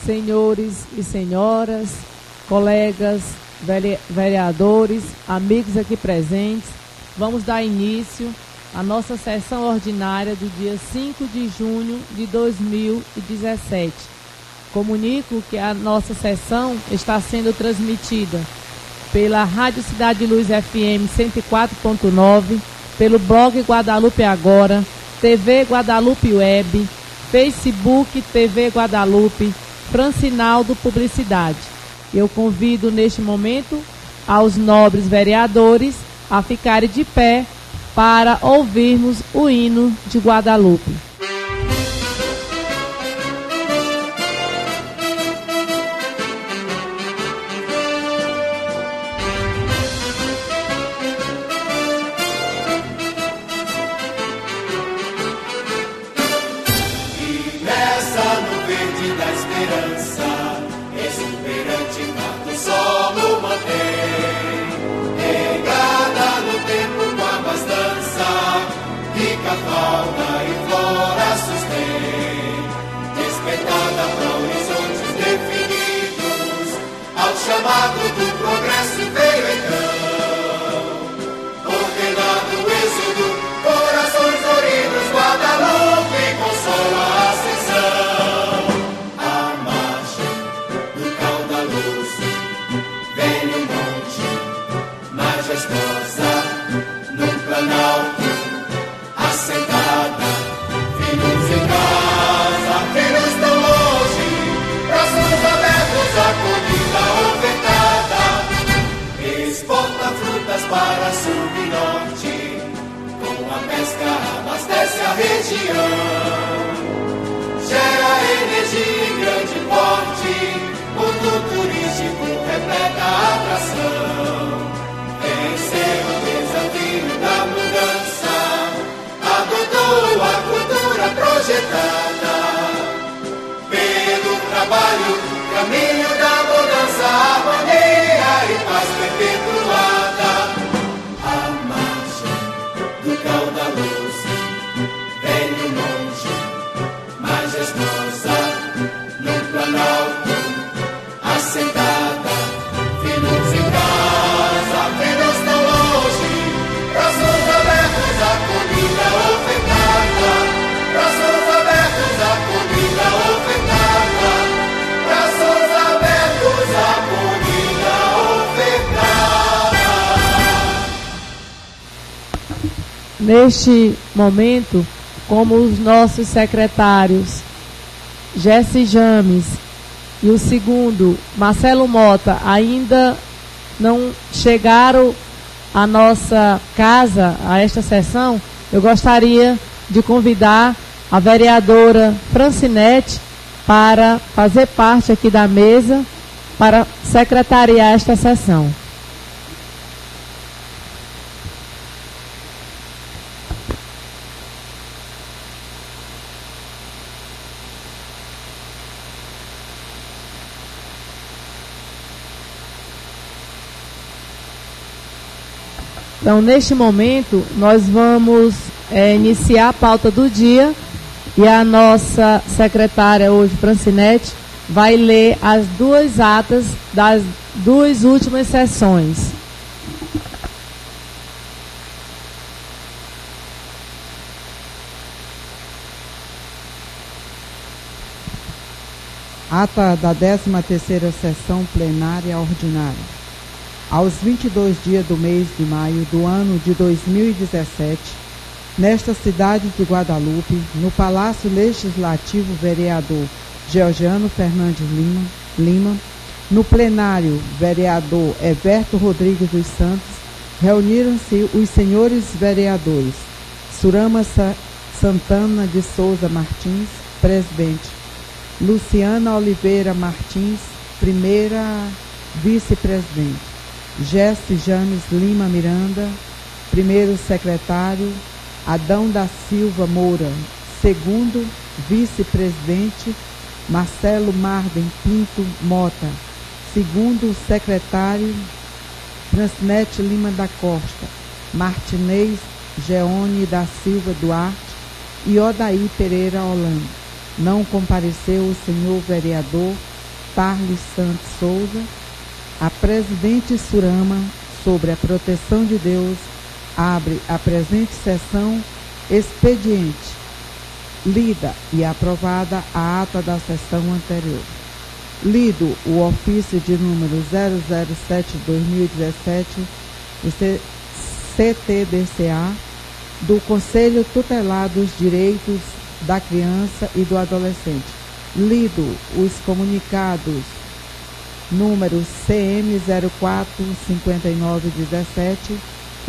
senhores e senhoras, colegas, vereadores, amigos aqui presentes, vamos dar início à nossa sessão ordinária do dia 5 de junho de 2017. Comunico que a nossa sessão está sendo transmitida pela Rádio Cidade de Luz FM 104.9, pelo blog Guadalupe Agora, TV Guadalupe Web, Facebook TV Guadalupe, Francinaldo Publicidade. Eu convido neste momento aos nobres vereadores a ficarem de pé para ouvirmos o hino de Guadalupe. Chamado do progresso veio então, ordenado o êxodo, corações doridos, Guadalupe consola a ascensão. A margem do caudaloso, velho monte, majestosa, no planalto, assentada, filhos em casa, filhos tão longe, braços abertos, acolhida exporta frutas para sul e norte, com a pesca abastece a região, gera energia em grande porte, ponto turístico repleta a atração, venceu o desafio da mudança, adotou a cultura projetada, pelo trabalho, caminho da mudança, harmonia e paz perpetuada. A margem do caudaloso, velho monte, majestosa, no planalto, assentada, filhos em casa, filhos tão longe, braços abertos, acolhida ofertada, braços abertos, acolhida ofertada, braços abertos, acolhida ofertada. Neste momento, como os nossos secretários Jesse James e o segundo, Marcelo Mota, ainda não chegaram à nossa casa, a esta sessão, eu gostaria de convidar a vereadora Francinete para fazer parte aqui da mesa, para secretariar esta sessão. Então, neste momento, nós vamos iniciar a pauta do dia e a nossa secretária hoje, Francinete, vai ler as duas atas das duas últimas sessões. Ata da 13ª sessão plenária ordinária. Aos 22 dias do mês de maio do ano de 2017, nesta cidade de Guadalupe, no Palácio Legislativo Vereador Georgiano Fernandes Lima, no plenário Vereador Everto Rodrigues dos Santos, reuniram-se os senhores vereadores Surama Santana de Souza Martins, presidente, Luciana Oliveira Martins, primeira vice-presidente, Jesse James Lima Miranda, primeiro secretário, Adão da Silva Moura, segundo vice-presidente, Marcelo Marden Pinto Mota, segundo secretário, Francinete Lima da Costa, Martinez Geone da Silva Duarte e Odaí Pereira Holanda. Não compareceu o senhor vereador Tarles Santos Souza. A presidente Surama, sobre a proteção de Deus, abre a presente sessão expediente. Lida e aprovada a ata da sessão anterior. Lido o ofício de número 007/2017 do CTDCA do Conselho Tutelar dos Direitos da Criança e do Adolescente. Lido os comunicados número CM 045917 e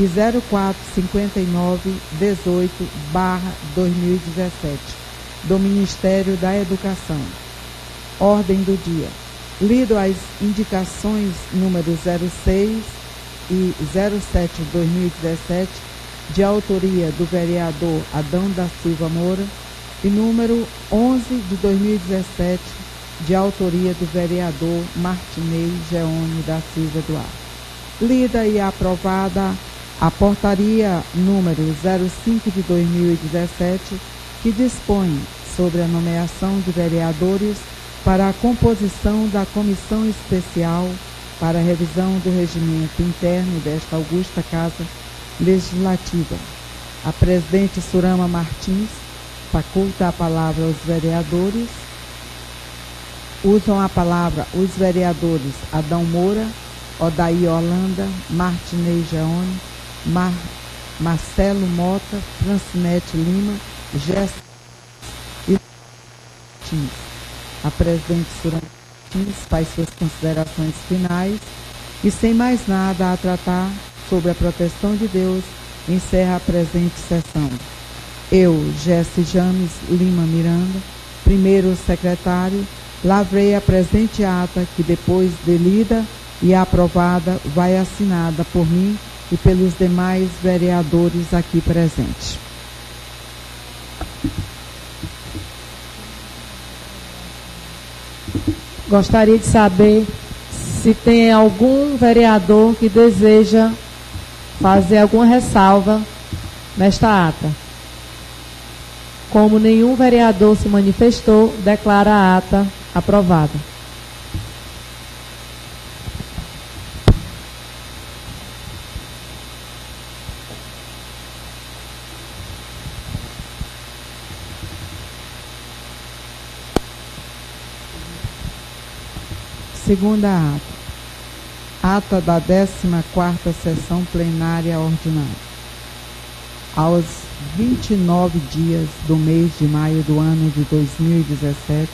045918/2017 do Ministério da Educação. Ordem do dia. Lido as indicações número 06 e 07/2017 de autoria do vereador Adão da Silva Moura e número 11/2017 de autoria do vereador Martinez Geone da Silva Duarte. Lida e aprovada a portaria número 05/2017, que dispõe sobre a nomeação de vereadores para a composição da Comissão Especial para a revisão do regimento interno desta augusta Casa Legislativa. A presidente Surama Martins faculta a palavra aos vereadores. Usam a palavra os vereadores Adão Moura, Odaí Holanda, Martinez Geone, Marcelo Mota, Francinete Lima, Jéssica e Martins. A presidente Surama Martins faz suas considerações finais e, sem mais nada a tratar sobre a proteção de Deus, encerra a presente sessão. Eu, Jéssica James Lima Miranda, primeiro secretário, lavrei a presente ata que, depois de lida e aprovada, vai assinada por mim e pelos demais vereadores aqui presentes. Gostaria de saber se tem algum vereador que deseja fazer alguma ressalva nesta ata. Como nenhum vereador se manifestou, declara a ata aprovada. Segunda ata. Ata da 14ª sessão plenária ordinária. Aos 29 dias do mês de maio do ano de 2017,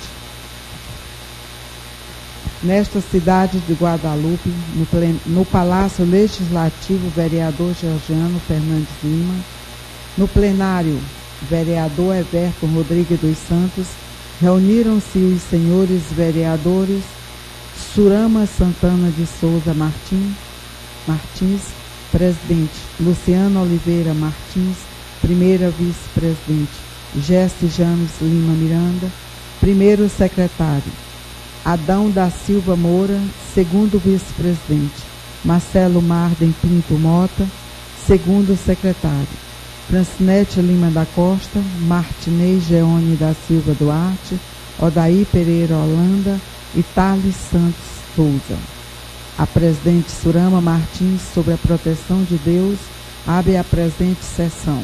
nesta cidade de Guadalupe, no Palácio Legislativo, vereador Georgiano Fernandes Lima, no plenário, vereador Everton Rodrigues dos Santos, reuniram-se os senhores vereadores Surama Santana de Souza Martins, presidente, Luciano Oliveira Martins, primeira vice-presidente, Jéssica James Lima Miranda, primeiro secretário, Adão da Silva Moura, segundo vice-presidente, Marcelo Marden Pinto Mota, segundo secretário, Francinete Lima da Costa, Martinez Geone da Silva Duarte, Odaí Pereira Holanda e Tarles Santos Souza. A presidente Surama Martins, sobre a proteção de Deus, abre a presente sessão.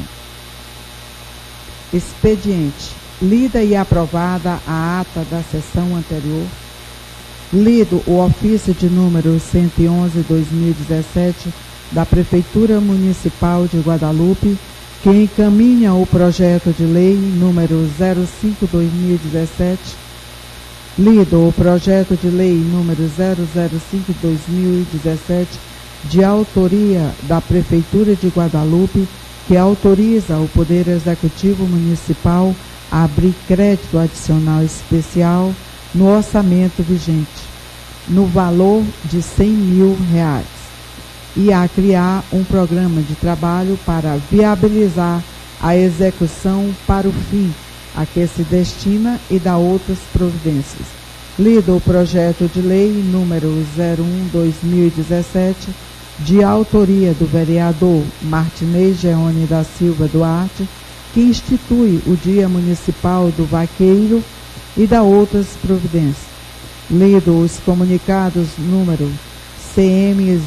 Expediente. Lida e aprovada a ata da sessão anterior. Lido o ofício de número 111/2017 da Prefeitura Municipal de Guadalupe, que encaminha o projeto de lei número 05/2017. Lido o projeto de lei número 005/2017, de autoria da Prefeitura de Guadalupe, que autoriza o Poder Executivo Municipal a abrir crédito adicional especial no orçamento vigente, no valor de R$100 mil, e a criar um programa de trabalho para viabilizar a execução para o fim a que se destina e dá outras providências. Lido o projeto de lei número 01/2017, de autoria do vereador Martinez Geone da Silva Duarte, que institui o Dia Municipal do Vaqueiro e dá outras providências. Lido os comunicados número CM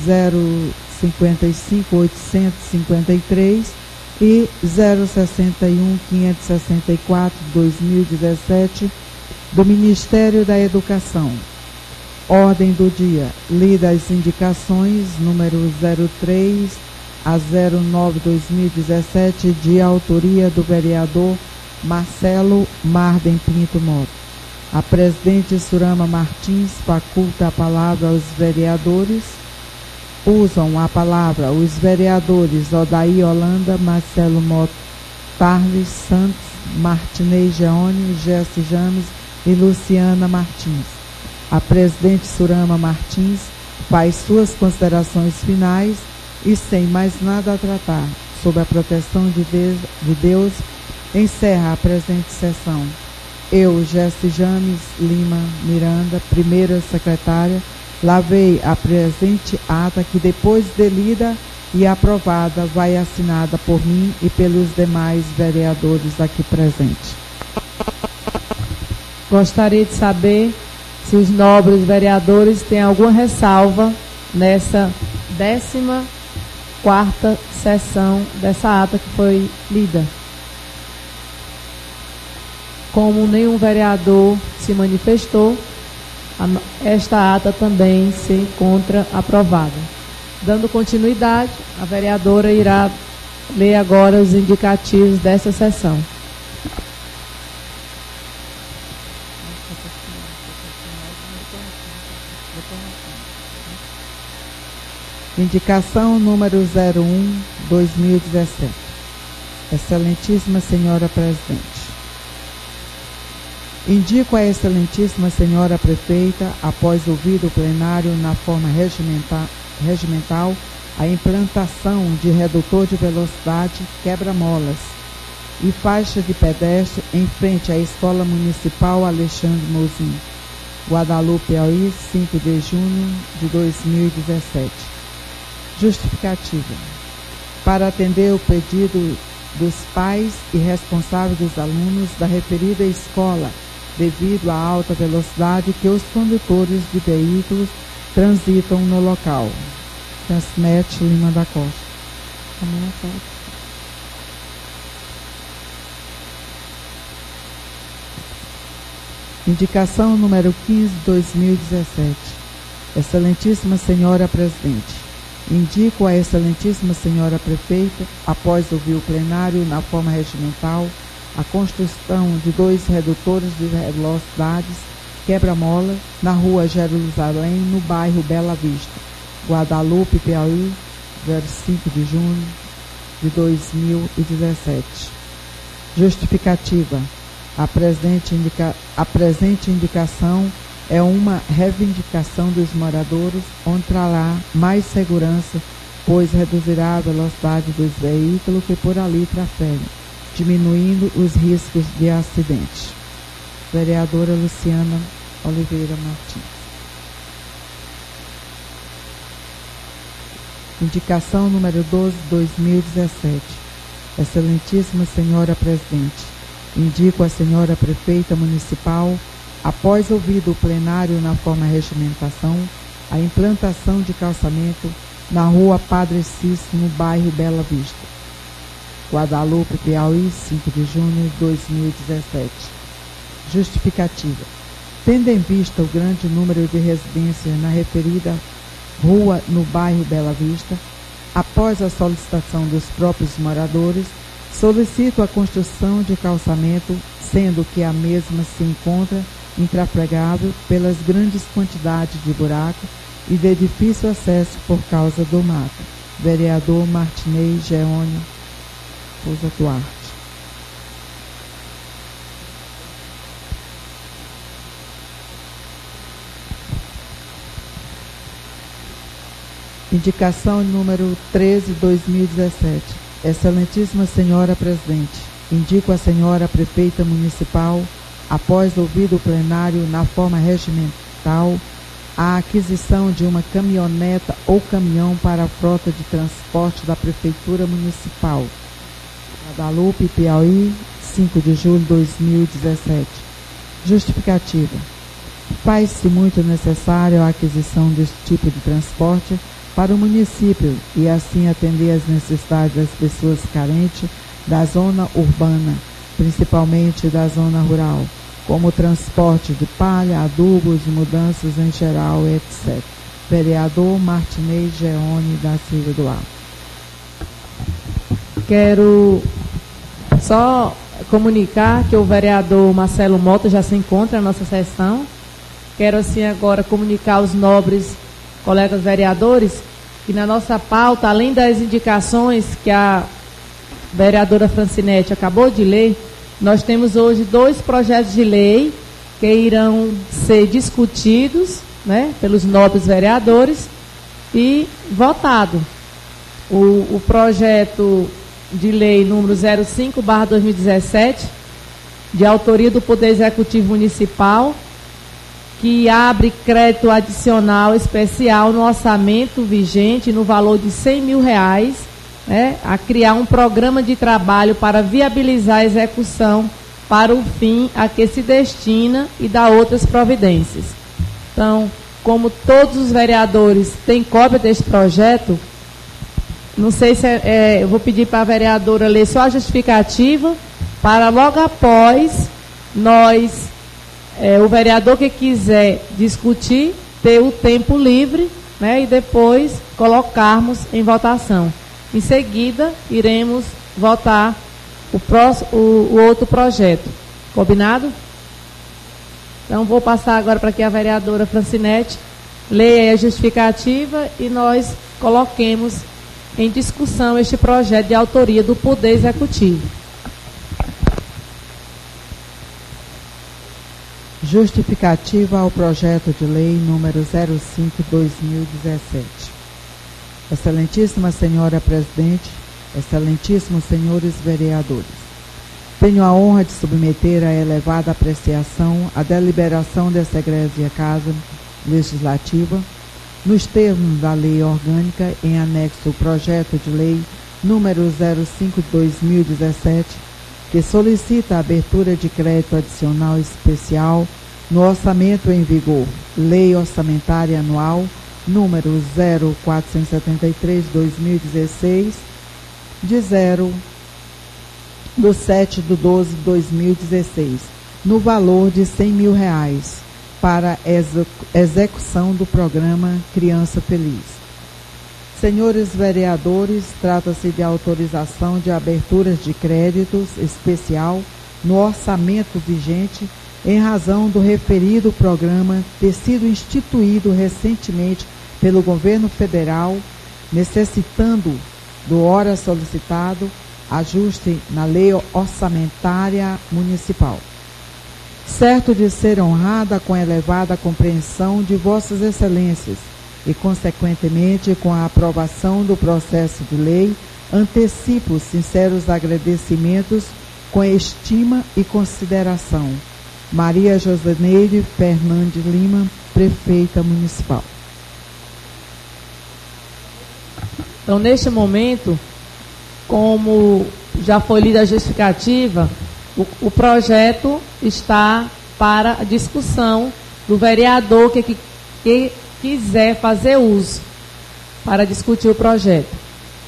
055.853 e 061.564/2017 do Ministério da Educação. Ordem do dia. Lida as indicações número 03 a 09/2017 de autoria do vereador Marcelo Marden Pinto Mota. A presidente Surama Martins faculta a palavra aos vereadores. Usam a palavra os vereadores Odaí Holanda, Marcelo Mota, Tarles Santos, Martinez Geone, Jesse James e Luciana Martins. A presidente Surama Martins faz suas considerações finais e, sem mais nada a tratar, sob a proteção de Deus, encerra a presente sessão. Eu, Jesse James Lima Miranda, primeira secretária, lavei a presente ata que, depois de lida e aprovada, vai assinada por mim e pelos demais vereadores aqui presentes. Gostaria de saber se os nobres vereadores têm alguma ressalva nessa 14ª sessão dessa ata que foi lida. Como nenhum vereador se manifestou, esta ata também se encontra aprovada. Dando continuidade, a vereadora irá ler agora os indicativos dessa sessão. Indicação número 01/2017. Excelentíssima Senhora Presidente. Indico à Excelentíssima Senhora Prefeita, após ouvido o plenário na forma regimental, a implantação de redutor de velocidade, quebra-molas e faixa de pedestre em frente à Escola Municipal Alexandre Mozin, Guadalupe, Piauí, 5 de junho de 2017. Justificativa. Para atender o pedido dos pais e responsáveis dos alunos da referida escola, devido à alta velocidade que os condutores de veículos transitam no local. Transmete Lima da Costa. Indicação número 15/2017. Excelentíssima Senhora Presidente. Indico à Excelentíssima Senhora Prefeita, após ouvir o plenário na forma regimental, a construção de 2 redutores de velocidades quebra-mola na rua Jerusalém, no bairro Bela Vista, Guadalupe, Piauí, 5 de junho de 2017. Justificativa. A presente indicação é uma reivindicação dos moradores, onde trará mais segurança, pois reduzirá a velocidade dos veículos que por ali trafegam, diminuindo os riscos de acidente. Vereadora Luciana Oliveira Martins. Indicação número 12/2017. Excelentíssima Senhora Presidente, indico à Senhora Prefeita Municipal, após ouvido o plenário na forma regimentação, a implantação de calçamento na rua Padre Cícero, no bairro Bela Vista, Guadalupe, Piauí, 5 de junho de 2017. Justificativa. Tendo em vista o grande número de residências na referida rua no bairro Bela Vista, após a solicitação dos próprios moradores, solicito a construção de calçamento, sendo que a mesma se encontra intrafegável pelas grandes quantidades de buracos e de difícil acesso por causa do mato. Vereador Martinez Geone Pousa Duarte. Indicação número 13/2017. Excelentíssima Senhora Presidente, indico à Senhora Prefeita Municipal, após ouvido o plenário na forma regimental, a aquisição de uma caminhoneta ou caminhão para a frota de transporte da Prefeitura Municipal, Guadalupe, Piauí, 5 de julho de 2017. Justificativa. Faz-se muito necessário a aquisição deste tipo de transporte para o município e assim atender às necessidades das pessoas carentes da zona urbana, principalmente da zona rural, como o transporte de palha, adubos e mudanças em geral, etc. Vereador Martinez Geone da Silva Duarte. Quero só comunicar que o vereador Marcelo Mota já se encontra na nossa sessão. Quero assim agora comunicar aos nobres colegas vereadores que na nossa pauta, além das indicações que a vereadora Francinete acabou de ler, nós temos hoje 2 projetos de lei que irão ser discutidos, né, pelos nobres vereadores e votado. O projeto de lei número 05/2017, de autoria do Poder Executivo Municipal, que abre crédito adicional especial no orçamento vigente no valor de R$100 mil, né, a criar um programa de trabalho para viabilizar a execução para o fim a que se destina e dar outras providências. Então, como todos os vereadores têm cópia deste projeto, não sei se eu vou pedir para a vereadora ler só a justificativa, para logo após nós, o vereador que quiser discutir, ter o tempo livre, né, e depois colocarmos em votação. Em seguida, iremos votar o outro projeto. Combinado? Então, vou passar agora para que a vereadora Francinete leia a justificativa e nós coloquemos em discussão este projeto de autoria do Poder Executivo. Justificativa ao projeto de lei número 05/2017. Excelentíssima Senhora Presidente, excelentíssimos senhores vereadores, tenho a honra de submeter à elevada apreciação a deliberação desta egrégia Casa Legislativa, nos termos da Lei Orgânica, em anexo ao projeto de lei número 05/2017, que solicita a abertura de crédito adicional especial no orçamento em vigor, Lei Orçamentária Anual número 0473/2016, de 7/12/2016, no valor de R$100 mil para execução do programa Criança Feliz. Senhores vereadores, trata-se de autorização de aberturas de créditos especial no orçamento vigente em razão do referido programa ter sido instituído recentemente pelo governo federal, necessitando do ora solicitado ajuste na lei orçamentária municipal. Certo de ser honrada com a elevada compreensão de vossas excelências e, consequentemente, com a aprovação do processo de lei, antecipo sinceros agradecimentos com estima e consideração. Maria Joseneide Fernandes Lima, Prefeita Municipal. Então, neste momento, como já foi lida a justificativa, o projeto está para a discussão do vereador que quiser fazer uso para discutir o projeto.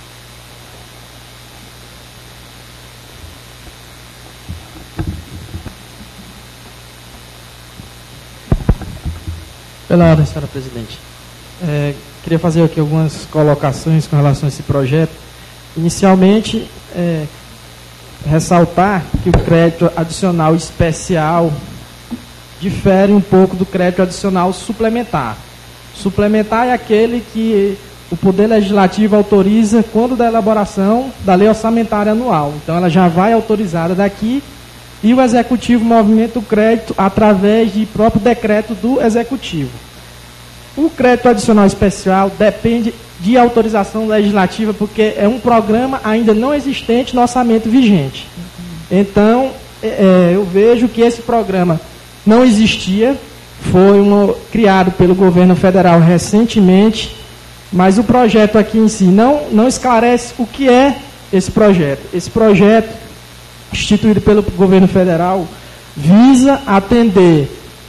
Pela ordem, senhora presidente. Queria fazer aqui algumas colocações com relação a esse projeto. Inicialmente, ressaltar que o crédito adicional especial difere um pouco do crédito adicional suplementar. Suplementar é aquele que o Poder Legislativo autoriza quando da elaboração da Lei Orçamentária Anual. Então, ela já vai autorizada daqui e o Executivo movimenta o crédito através de próprio decreto do Executivo. O crédito adicional especial depende de autorização legislativa, porque é um programa ainda não existente no orçamento vigente. Então, eu vejo que esse programa não existia, foi criado pelo governo federal recentemente, mas o projeto aqui em si não esclarece o que é esse projeto. Esse projeto, instituído pelo governo federal, visa atender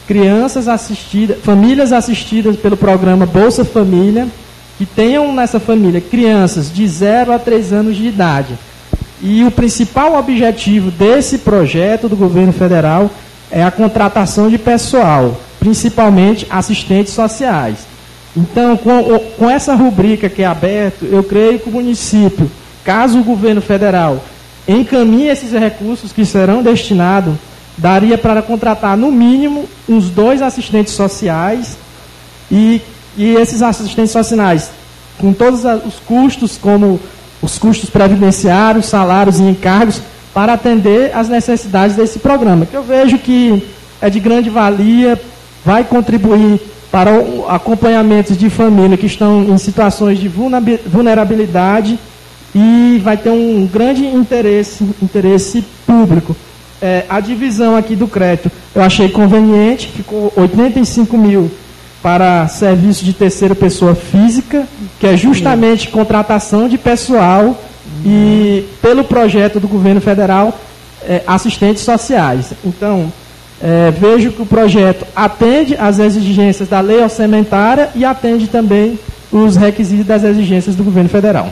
famílias assistidas pelo programa Bolsa Família, que tenham nessa família crianças de 0 a 3 anos de idade. E o principal objetivo desse projeto do governo federal é a contratação de pessoal, principalmente assistentes sociais. Então, com essa rubrica que é aberta, eu creio que o município, caso o governo federal encaminhe esses recursos que serão destinados, daria para contratar no mínimo uns 2 assistentes sociais e esses assistentes sociais, com todos os custos, como os custos previdenciários, salários e encargos, para atender às necessidades desse programa, que eu vejo que é de grande valia, vai contribuir para o acompanhamento de famílias que estão em situações de vulnerabilidade e vai ter um grande interesse público. A divisão aqui do crédito eu achei conveniente, ficou 85 mil para serviço de terceira pessoa física, que é justamente contratação de pessoal e, pelo projeto do governo federal, assistentes sociais. Então, vejo que o projeto atende às exigências da lei orçamentária e atende também os requisitos das exigências do governo federal.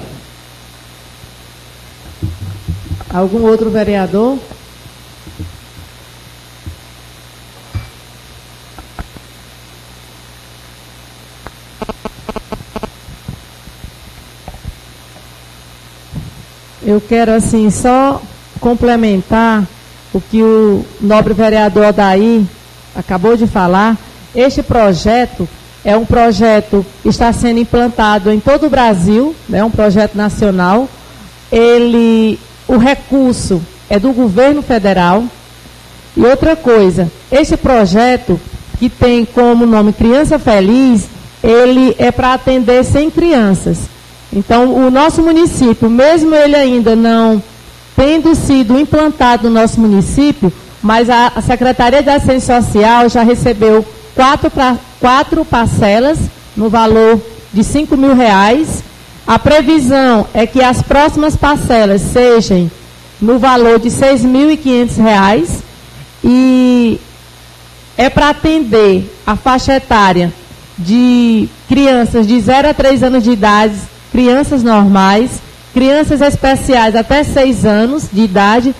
Algum outro vereador? Eu quero, assim, só complementar o que o nobre vereador Odair acabou de falar. Este projeto é um projeto que está sendo implantado em todo o Brasil, é um projeto nacional. O recurso é do governo federal. E outra coisa, este projeto, que tem como nome Criança Feliz, ele é para atender 100 crianças. Então, o nosso município, mesmo ele ainda não tendo sido implantado no nosso município, mas a Secretaria de Assistência Social já recebeu 4 parcelas no valor de R$5 mil. A previsão é que as próximas parcelas sejam no valor de R$6.500 e é para atender a faixa etária de crianças de 0 a 3 anos de idade, crianças normais, crianças especiais até 6 anos de idade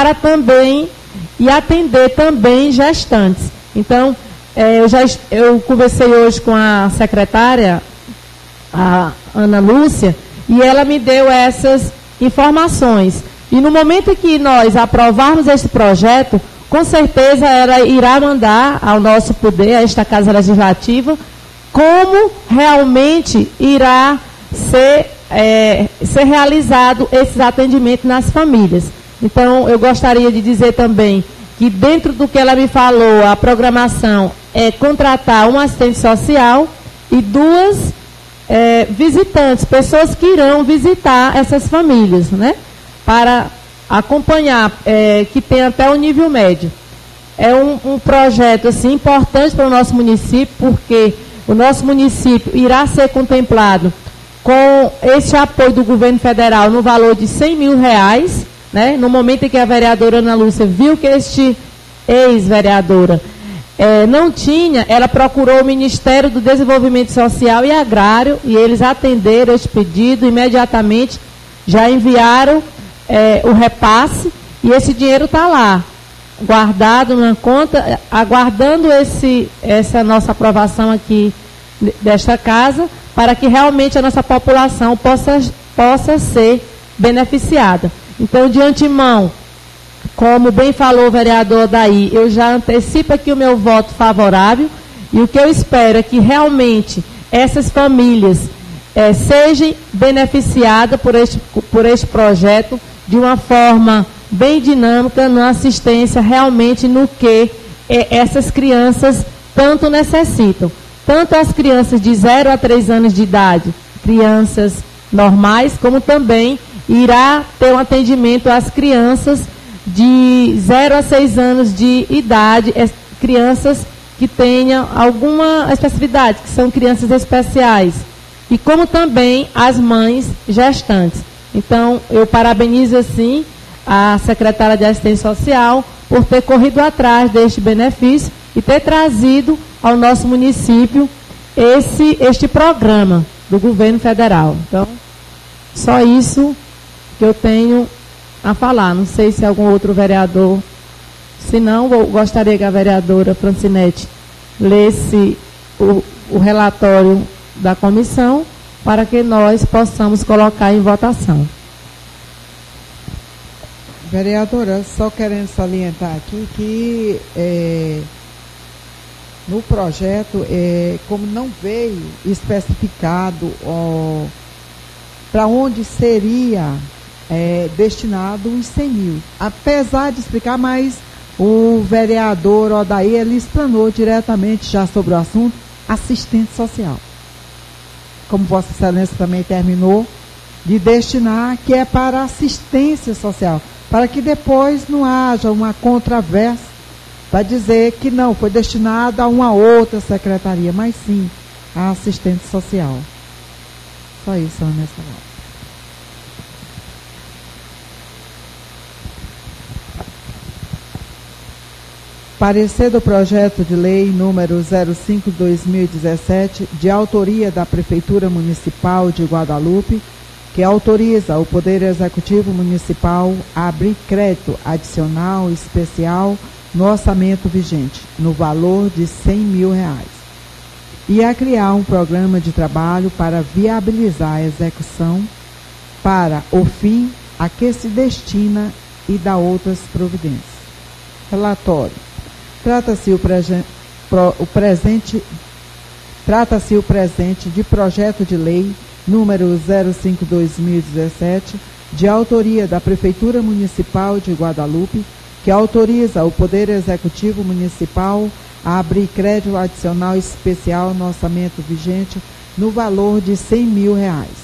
e atender também gestantes. Então, eu conversei hoje com a secretária, a Ana Lúcia, e ela me deu essas informações. E no momento que nós aprovarmos este projeto, com certeza ela irá mandar ao nosso poder, a esta Casa Legislativa, como realmente irá ser realizado esses atendimentos nas famílias. Então, eu gostaria de dizer também que dentro do que ela me falou, a programação é contratar um assistente social e 2 visitantes, pessoas que irão visitar essas famílias, né? Para acompanhar, que tem até o nível médio. É um projeto assim, importante para o nosso município, porque o nosso município irá ser contemplado com esse apoio do governo federal no valor de R$100 mil, né? No momento em que a vereadora Ana Lúcia viu que este ex-vereadora não tinha, ela procurou o Ministério do Desenvolvimento Social e Agrário e eles atenderam este pedido imediatamente, já enviaram o repasse e esse dinheiro está lá, guardado na conta, aguardando essa nossa aprovação aqui desta casa, para que realmente a nossa população possa ser beneficiada. Então, de antemão, como bem falou o vereador Odair, eu já antecipo aqui o meu voto favorável e o que eu espero é que realmente essas famílias sejam beneficiadas por este projeto de uma forma bem dinâmica, na assistência realmente no que essas crianças tanto necessitam. Tanto as crianças de 0 a 3 anos de idade, crianças normais, como também irá ter um atendimento às crianças de 0 a 6 anos de idade, crianças que tenham alguma especificidade, que são crianças especiais, e como também as mães gestantes. Então, eu parabenizo, assim, a secretária de Assistência Social por ter corrido atrás deste benefício e ter trazido ao nosso município este programa do governo federal. Então, só isso que eu tenho a falar. Não sei se algum outro vereador, se não, eu gostaria que a vereadora Francinete lesse o relatório da comissão para que nós possamos colocar em votação. Vereadora, só querendo salientar aqui que no projeto, como não veio especificado para onde seria destinado os 100 mil. Apesar de explicar, mas o vereador Odair, ele explanou diretamente já sobre o assunto, assistente social. Como Vossa Excelência também terminou de destinar, que é para assistência social, para que depois não haja uma controvérsia para dizer que não, foi destinado a uma outra secretaria, mas sim a assistente social. Só isso, Ana Palavra. Parecer do projeto de lei número 05/2017, de autoria da Prefeitura Municipal de Guadalupe, que autoriza o Poder Executivo Municipal a abrir crédito adicional especial no orçamento vigente, no valor de R$100 mil, e a criar um programa de trabalho para viabilizar a execução para o fim a que se destina e da outras providências. Relatório. Trata-se o presente de projeto de lei número 05/2017, de autoria da Prefeitura Municipal de Guadalupe, que autoriza o Poder Executivo Municipal a abrir crédito adicional especial no orçamento vigente no valor de R$100 mil,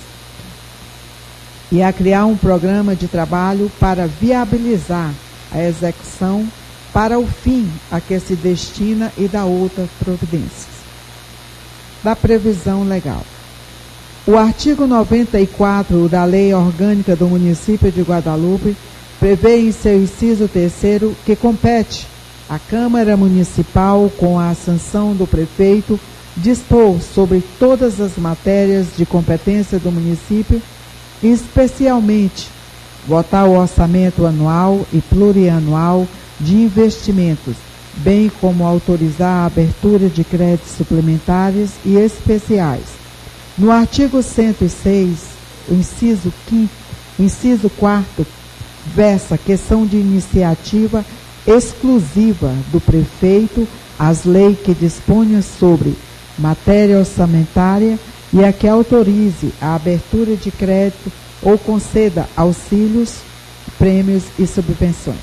e a criar um programa de trabalho para viabilizar a execução para o fim a que se destina e da outra providências. Da previsão legal. O artigo 94 da Lei Orgânica do Município de Guadalupe prevê em seu inciso 3º que compete à Câmara Municipal, com a sanção do prefeito, dispor sobre todas as matérias de competência do município, especialmente votar o orçamento anual e plurianual de investimentos, bem como autorizar a abertura de créditos suplementares e especiais. No artigo 106, o inciso 4º, versa questão de iniciativa exclusiva do prefeito as leis que disponham sobre matéria orçamentária e a que autorize a abertura de crédito ou conceda auxílios, prêmios e subvenções.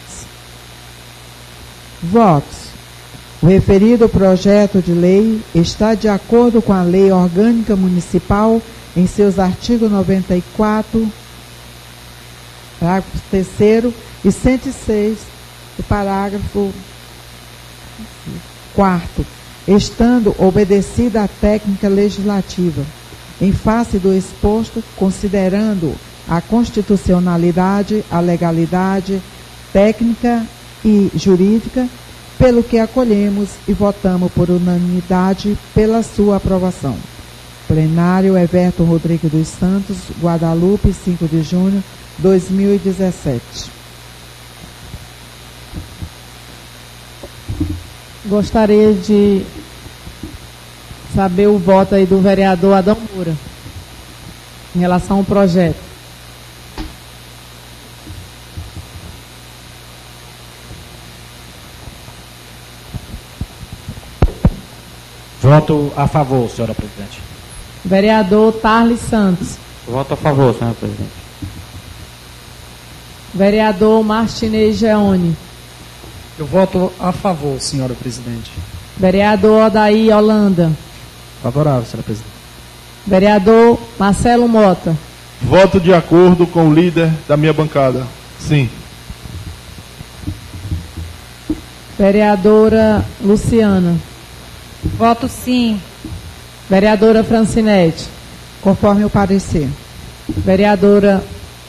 Votos. O referido projeto de lei está de acordo com a Lei Orgânica Municipal em seus artigos 94, parágrafo 3º e 106, do parágrafo 4º, estando obedecida a técnica legislativa, em face do exposto, considerando a constitucionalidade, a legalidade técnica e jurídica, pelo que acolhemos e votamos por unanimidade pela sua aprovação. Plenário Everton Rodrigues dos Santos, Guadalupe, 5 de junho de 2017. Gostaria de saber o voto aí do vereador Adão Moura em relação ao projeto. Voto a favor, senhora presidente. Vereador Tarles Santos. Voto a favor, senhora presidente. Vereador Martinez Geone. Eu voto a favor, senhora presidente. Vereador Odair Holanda. Favorável, senhora presidente. Vereador Marcelo Mota. Voto de acordo com o líder da minha bancada. Sim. Vereadora Luciana. Voto sim. Vereadora Francinete. Conforme o parecer. Vereadora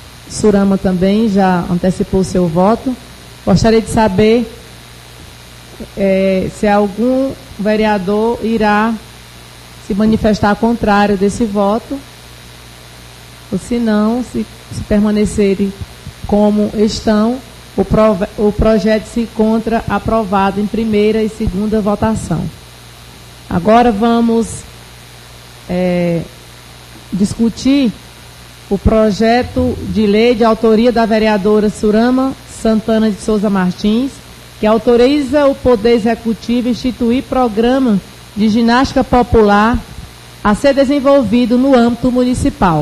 Surama também já antecipou seu voto. Gostaria de saber se algum vereador irá se manifestar contrário desse voto, ou se não, se permanecerem como estão, o projeto se encontra aprovado em primeira e segunda votação. Agora vamos discutir o projeto de lei de autoria da vereadora Surama Santana de Souza Martins, que autoriza o Poder Executivo a instituir programa de ginástica popular a ser desenvolvido no âmbito municipal.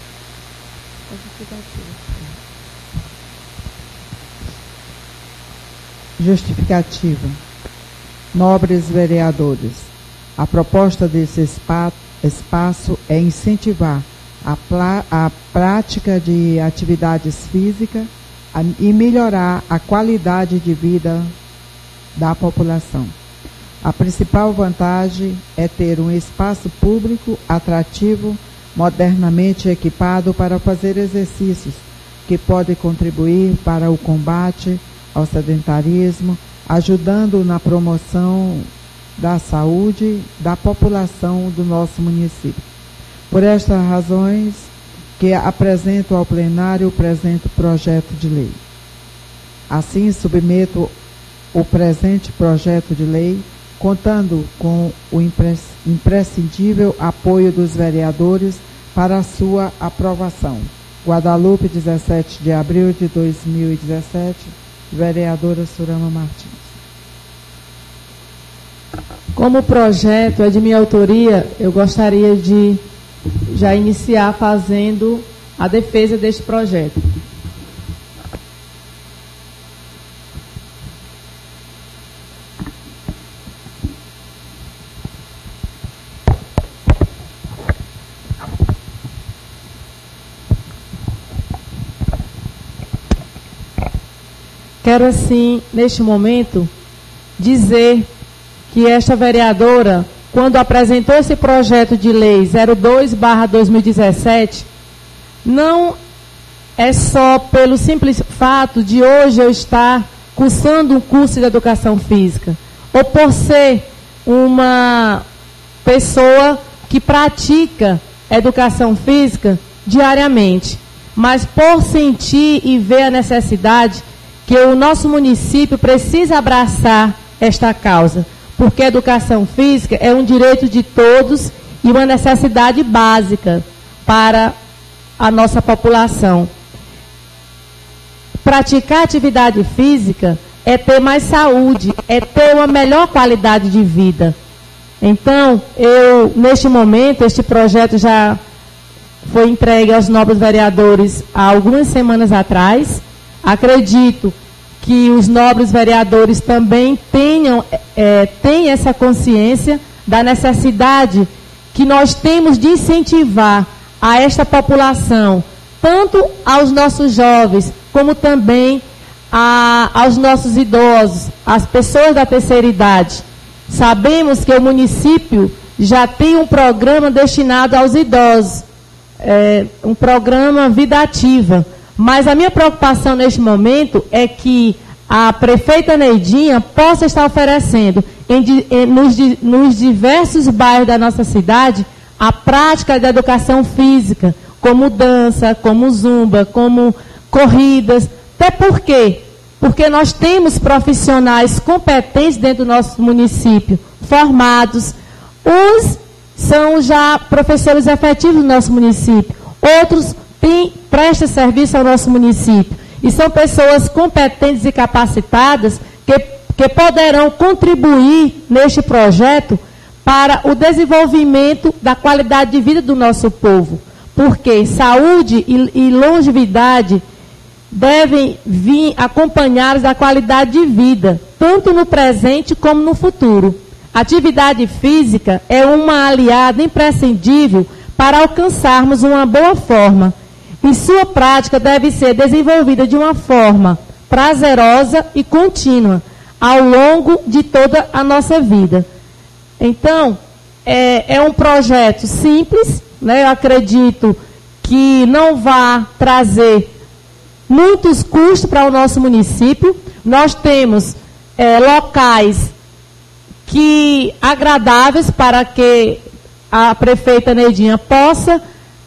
Justificativa. Nobres vereadores, a proposta desse espaço é incentivar a prática de atividades físicas e melhorar a qualidade de vida da população. A principal vantagem é ter um espaço público atrativo, modernamente equipado para fazer exercícios, que pode contribuir para o combate ao sedentarismo, ajudando na promoção da saúde da população do nosso município. Por estas razões que apresento ao plenário o presente projeto de lei. Assim, submeto o presente projeto de lei, contando com o imprescindível apoio dos vereadores para a sua aprovação. Guadalupe, 17 de abril de 2017, vereadora Surama Martins. Como o projeto é de minha autoria, eu gostaria de já iniciar fazendo a defesa deste projeto. Quero, assim, neste momento, dizer que esta vereadora, quando apresentou esse projeto de lei 02/2017, não é só pelo simples fato de hoje eu estar cursando um curso de educação física, ou por ser uma pessoa que pratica educação física diariamente, mas por sentir e ver a necessidade que o nosso município precisa abraçar esta causa, porque a educação física é um direito de todos e uma necessidade básica para a nossa população. Praticar atividade física é ter mais saúde, é ter uma melhor qualidade de vida. Então, neste momento, este projeto já foi entregue aos nobres vereadores há algumas semanas atrás. Acredito que os nobres vereadores também tenham essa consciência da necessidade que nós temos de incentivar a esta população, tanto aos nossos jovens, como também aos nossos idosos, às pessoas da terceira idade. Sabemos que o município já tem um programa destinado aos idosos, um programa Vida Ativa. Mas a minha preocupação neste momento é que a prefeita Neidinha possa estar oferecendo nos diversos bairros da nossa cidade a prática da educação física, como dança, como zumba, como corridas. Até porque nós temos profissionais competentes dentro do nosso município, formados. Uns são já professores efetivos do nosso município, outros presta serviço ao nosso município. E são pessoas competentes e capacitadas que poderão contribuir neste projeto para o desenvolvimento da qualidade de vida do nosso povo. Porque saúde e longevidade devem vir acompanhados da qualidade de vida, tanto no presente como no futuro. Atividade física é uma aliada imprescindível para alcançarmos uma boa forma. E sua prática deve ser desenvolvida de uma forma prazerosa e contínua ao longo de toda a nossa vida. Então, é um projeto simples, né? Eu acredito que não vai trazer muitos custos para o nosso município. Nós temos locais agradáveis para que a prefeita Neidinha possa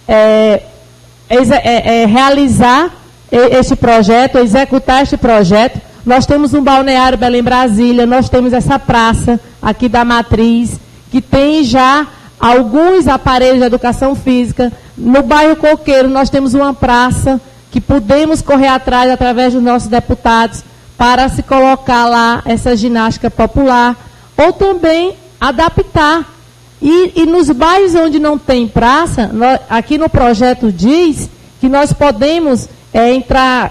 realizar este projeto, executar este projeto. Nós temos um balneário Belém Brasília, nós temos essa praça aqui da Matriz, que tem já alguns aparelhos de educação física. No bairro Coqueiro nós temos uma praça que podemos correr atrás através dos nossos deputados para se colocar lá essa ginástica popular, ou também adaptar. E nos bairros onde não tem praça, aqui no projeto diz que nós podemos entrar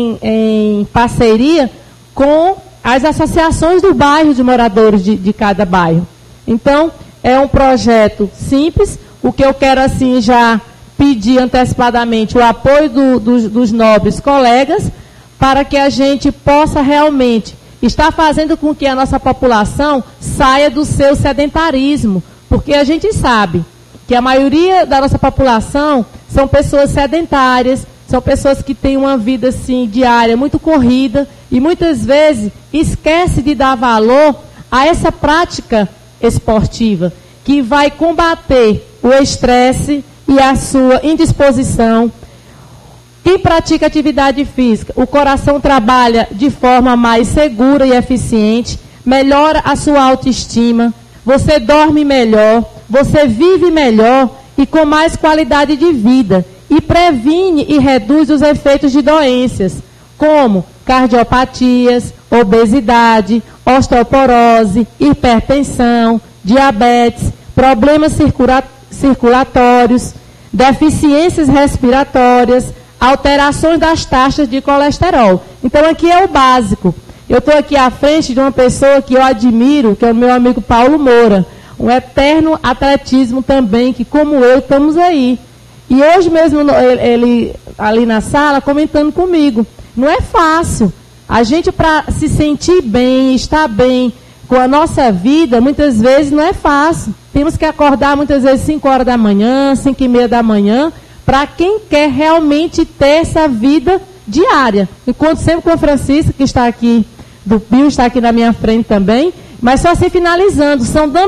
em parceria com as associações do bairro, de moradores de cada bairro. Então, é um projeto simples. O que eu quero, assim, já pedir antecipadamente o apoio dos nobres colegas, para que a gente possa realmente estar fazendo com que a nossa população saia do seu sedentarismo, porque a gente sabe que a maioria da nossa população são pessoas sedentárias, são pessoas que têm uma vida assim, diária muito corrida e muitas vezes esquece de dar valor a essa prática esportiva, que vai combater o estresse e a sua indisposição. Quem pratica atividade física, o coração trabalha de forma mais segura e eficiente, melhora a sua autoestima, você dorme melhor, você vive melhor e com mais qualidade de vida, e previne e reduz os efeitos de doenças, como cardiopatias, obesidade, osteoporose, hipertensão, diabetes, problemas circulatórios, deficiências respiratórias, alterações das taxas de colesterol. Então, aqui é o básico. Eu estou aqui à frente de uma pessoa que eu admiro, que é o meu amigo Paulo Moura, um eterno atletismo também, que como eu, estamos aí. E hoje mesmo, ele ali na sala, comentando comigo, não é fácil. A gente, para se sentir bem, estar bem com a nossa vida, muitas vezes não é fácil. Temos que acordar muitas vezes 5 horas da manhã, 5:30 da manhã, para quem quer realmente ter essa vida diária. Enquanto sempre com a Francisca, que está aqui, do Pio, está aqui na minha frente também, mas só assim finalizando,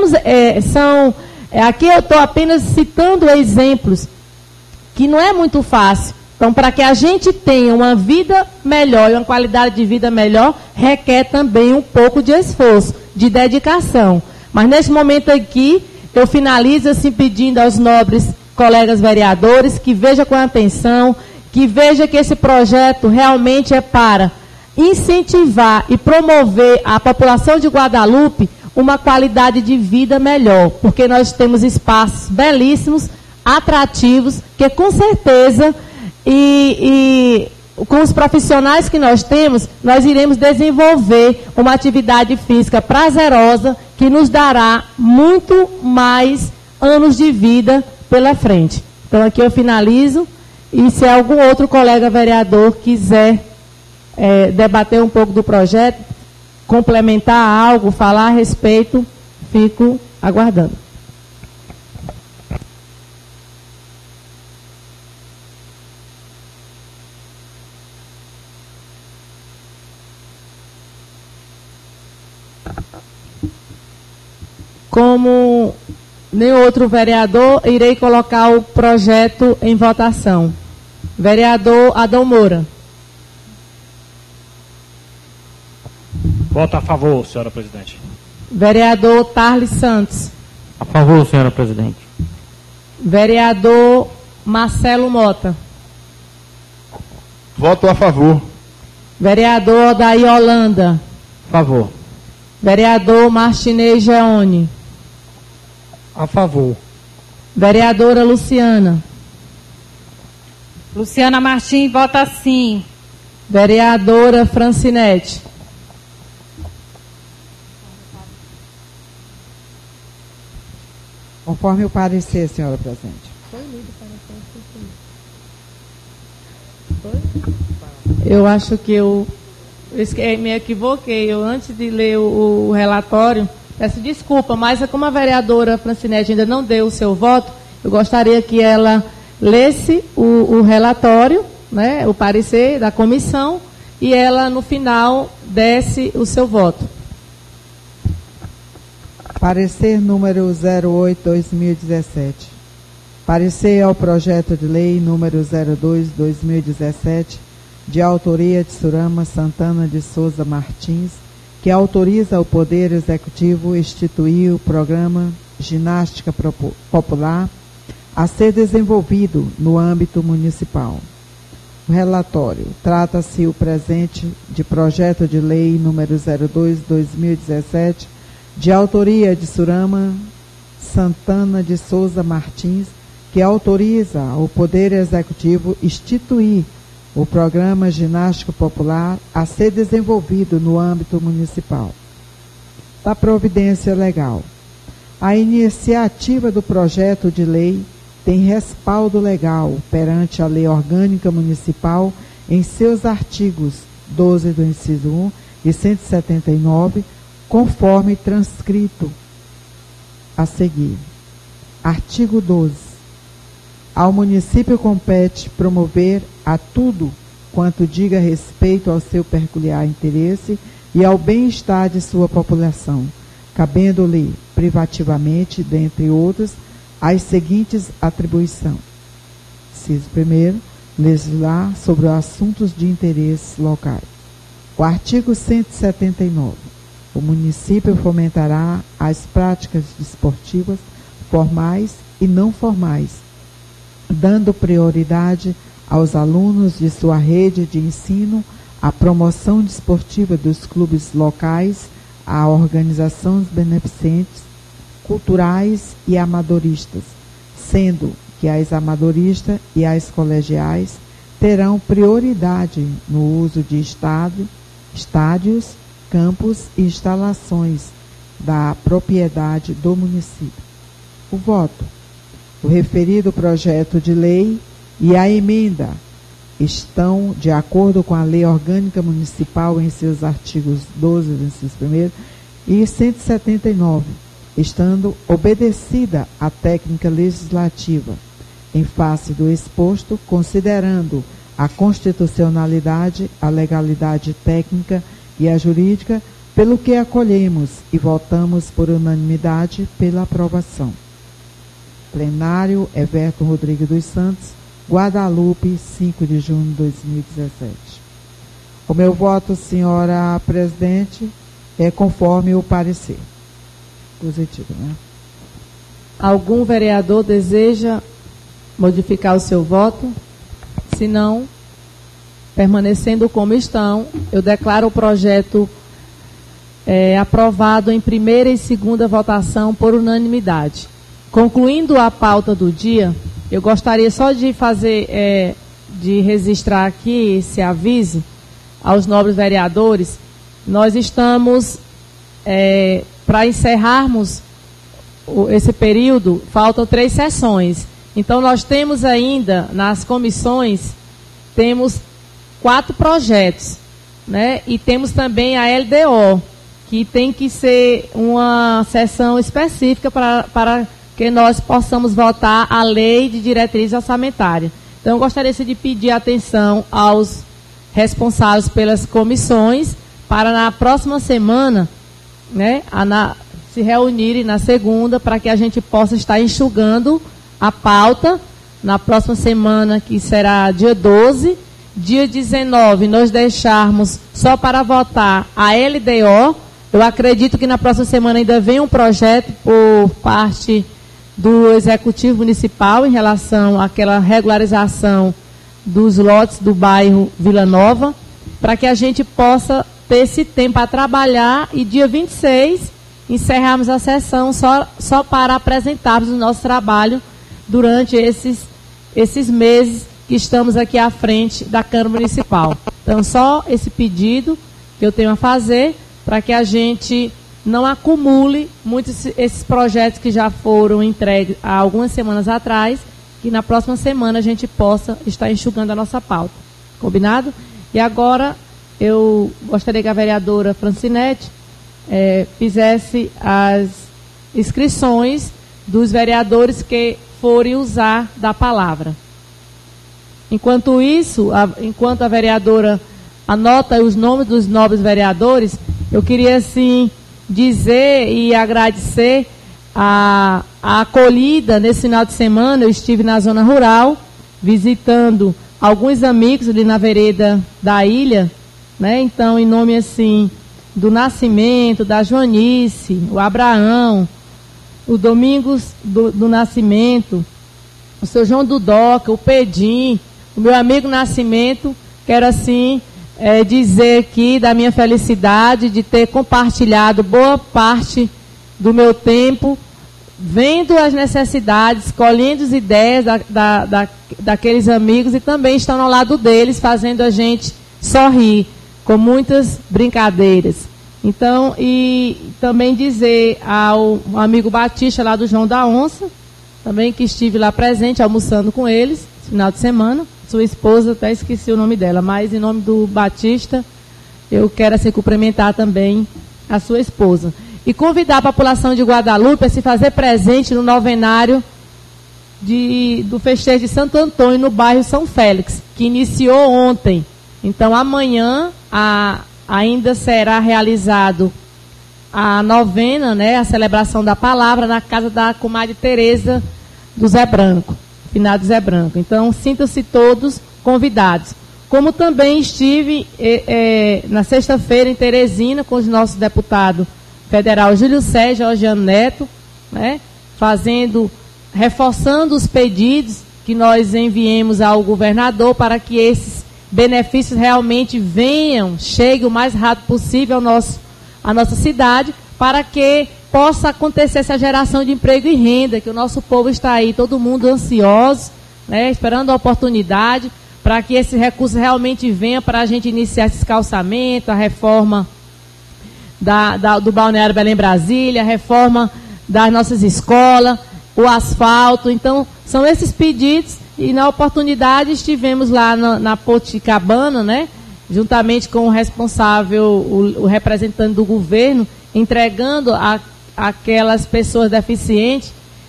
aqui eu estou apenas citando exemplos, que não é muito fácil. Então, para que a gente tenha uma vida melhor e uma qualidade de vida melhor, requer também um pouco de esforço, de dedicação. Mas nesse momento aqui, eu finalizo assim pedindo aos nobres colegas vereadores que vejam com atenção, que vejam que esse projeto realmente é para incentivar e promover a população de Guadalupe uma qualidade de vida melhor, porque nós temos espaços belíssimos, atrativos, que com certeza, e com os profissionais que nós temos, nós iremos desenvolver uma atividade física prazerosa que nos dará muito mais anos de vida pela frente. Então aqui eu finalizo, e se algum outro colega vereador quiser debater um pouco do projeto, complementar algo, falar a respeito, fico aguardando. Como nenhum outro vereador, irei colocar o projeto em votação. Vereador Adão Moura. Voto a favor, senhora presidente. Vereador Tarles Santos. A favor, senhora presidente. Vereador Marcelo Mota. Voto a favor. Vereador Odair Holanda. A favor. Vereador Martinez Geone. A favor. Vereadora Luciana. Luciana Martins vota sim. Vereadora Francinete. Conforme o parecer, senhora presidente. Eu acho que eu me equivoquei. Eu, antes de ler o relatório, peço desculpa, mas como a vereadora Francinete ainda não deu o seu voto, eu gostaria que ela lesse o relatório, né, o parecer da comissão, e ela, no final, desse o seu voto. Parecer número 08/2017. Parecer ao projeto de lei número 02/2017, de autoria de Surama Santana de Souza Martins, que autoriza o Poder Executivo instituir o programa Ginástica Popular a ser desenvolvido no âmbito municipal. O relatório. Trata-se o presente de projeto de lei número 02/2017, de autoria de Surama Santana de Souza Martins, que autoriza o Poder Executivo instituir o programa Ginástica Popular a ser desenvolvido no âmbito municipal. Da providência legal. A iniciativa do projeto de lei tem respaldo legal perante a Lei Orgânica Municipal em seus artigos 12 do inciso 1 e 179, conforme transcrito a seguir. Artigo 12. Ao município compete promover a tudo quanto diga respeito ao seu peculiar interesse e ao bem-estar de sua população, cabendo-lhe privativamente, dentre outros, as seguintes atribuições. Inciso 1º, legislar sobre assuntos de interesses locais. O artigo 179. O município fomentará as práticas desportivas formais e não formais, dando prioridade aos alunos de sua rede de ensino, à promoção desportiva dos clubes locais, à organizações beneficentes, culturais e amadoristas, sendo que as amadoristas e as colegiais terão prioridade no uso de estádios, campos e instalações da propriedade do município. O voto. O referido projeto de lei e a emenda estão de acordo com a Lei Orgânica Municipal em seus artigos 12 do inciso 1º e 179, estando obedecida a técnica legislativa, em face do exposto, considerando a constitucionalidade, a legalidade técnica e a jurídica, pelo que acolhemos e votamos por unanimidade pela aprovação. Plenário, Everton Rodrigues dos Santos, Guadalupe, 5 de junho de 2017. O meu voto, senhora presidente, é conforme o parecer. Positivo, né? Algum vereador deseja modificar o seu voto? Se não, permanecendo como estão, eu declaro o projeto aprovado em primeira e segunda votação por unanimidade. Concluindo a pauta do dia, eu gostaria só de fazer, de registrar aqui esse aviso aos nobres vereadores. Nós estamos, para encerrarmos esse período, faltam 3 sessões. Então, nós temos ainda, nas comissões, temos 4 projetos, né? E temos também a LDO, que tem que ser uma sessão específica para que nós possamos votar a lei de diretriz orçamentária. Então, eu gostaria de pedir atenção aos responsáveis pelas comissões para na próxima semana, né, se reunirem na segunda, para que a gente possa estar enxugando a pauta na próxima semana, que será dia 12. Dia 19, nós deixarmos só para votar a LDO. Eu acredito que na próxima semana ainda vem um projeto por parte do Executivo Municipal em relação àquela regularização dos lotes do bairro Vila Nova, para que a gente possa ter esse tempo a trabalhar e dia 26 encerrarmos a sessão só para apresentarmos o nosso trabalho durante esses meses que estamos aqui à frente da Câmara Municipal. Então, só esse pedido que eu tenho a fazer para que a gente não acumule muitos esses projetos que já foram entregues há algumas semanas atrás, que na próxima semana a gente possa estar enxugando a nossa pauta. Combinado? E agora eu gostaria que a vereadora Francinete fizesse as inscrições dos vereadores que forem usar da palavra. Enquanto isso, enquanto a vereadora anota os nomes dos nobres vereadores, eu queria, assim, dizer e agradecer a acolhida nesse final de semana. Eu estive na zona rural, visitando alguns amigos ali na vereda da ilha, né? Então, em nome assim do Nascimento, da Joanice, o Abraão, o Domingos do Nascimento, o seu João Dudoca, o Pedim, o meu amigo Nascimento, quero assim dizer aqui da minha felicidade de ter compartilhado boa parte do meu tempo, vendo as necessidades, colhendo as ideias daqueles amigos e também estando ao lado deles, fazendo a gente sorrir, com muitas brincadeiras. Então, e também dizer ao amigo Batista lá do João da Onça, também que estive lá presente, almoçando com eles, final de semana, sua esposa, até esqueci o nome dela, mas em nome do Batista, eu quero assim cumprimentar também a sua esposa. E convidar a população de Guadalupe a se fazer presente no novenário do festejo de Santo Antônio, no bairro São Félix, que iniciou ontem. Então, amanhã ainda será realizado a novena, né, a celebração da palavra na casa da comadre Tereza do Zé Branco, finado Zé Branco. Então, sintam-se todos convidados. Como também estive na sexta-feira em Teresina com o nosso deputado federal Júlio Sérgio Georgiano Neto, né, reforçando os pedidos que nós enviemos ao governador para que esses benefícios realmente cheguem o mais rápido possível à nossa cidade, para que possa acontecer essa geração de emprego e renda, que o nosso povo está aí, todo mundo ansioso, né, esperando a oportunidade, para que esse recurso realmente venha para a gente iniciar esse calçamento, a reforma do Balneário Belém Brasília, a reforma das nossas escolas, o asfalto. Então, são esses pedidos. E na oportunidade estivemos lá na Poticabana, né, juntamente com o responsável, o representante do governo, entregando aquelas pessoas deficientes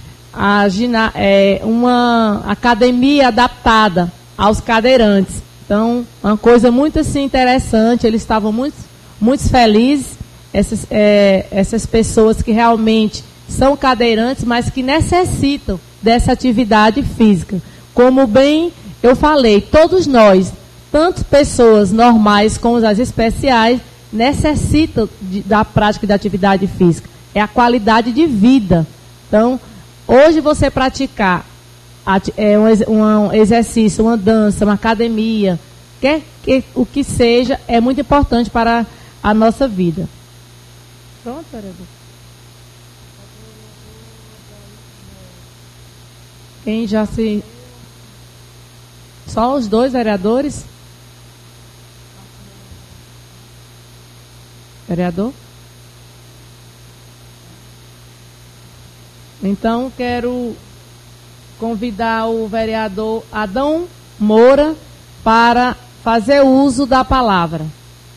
uma academia adaptada aos cadeirantes. Então, uma coisa muito assim interessante, eles estavam muito felizes, essas pessoas que realmente são cadeirantes, mas que necessitam dessa atividade física. Como bem eu falei, todos nós, tanto pessoas normais como as especiais, necessitam da prática da atividade física. É a qualidade de vida. Então, hoje você praticar um exercício, uma dança, uma academia, o que seja, é muito importante para a nossa vida. Pronto, vereador? Quem já se... Só os dois vereadores? Vereador? Então, quero convidar o vereador Adão Moura para fazer uso da palavra.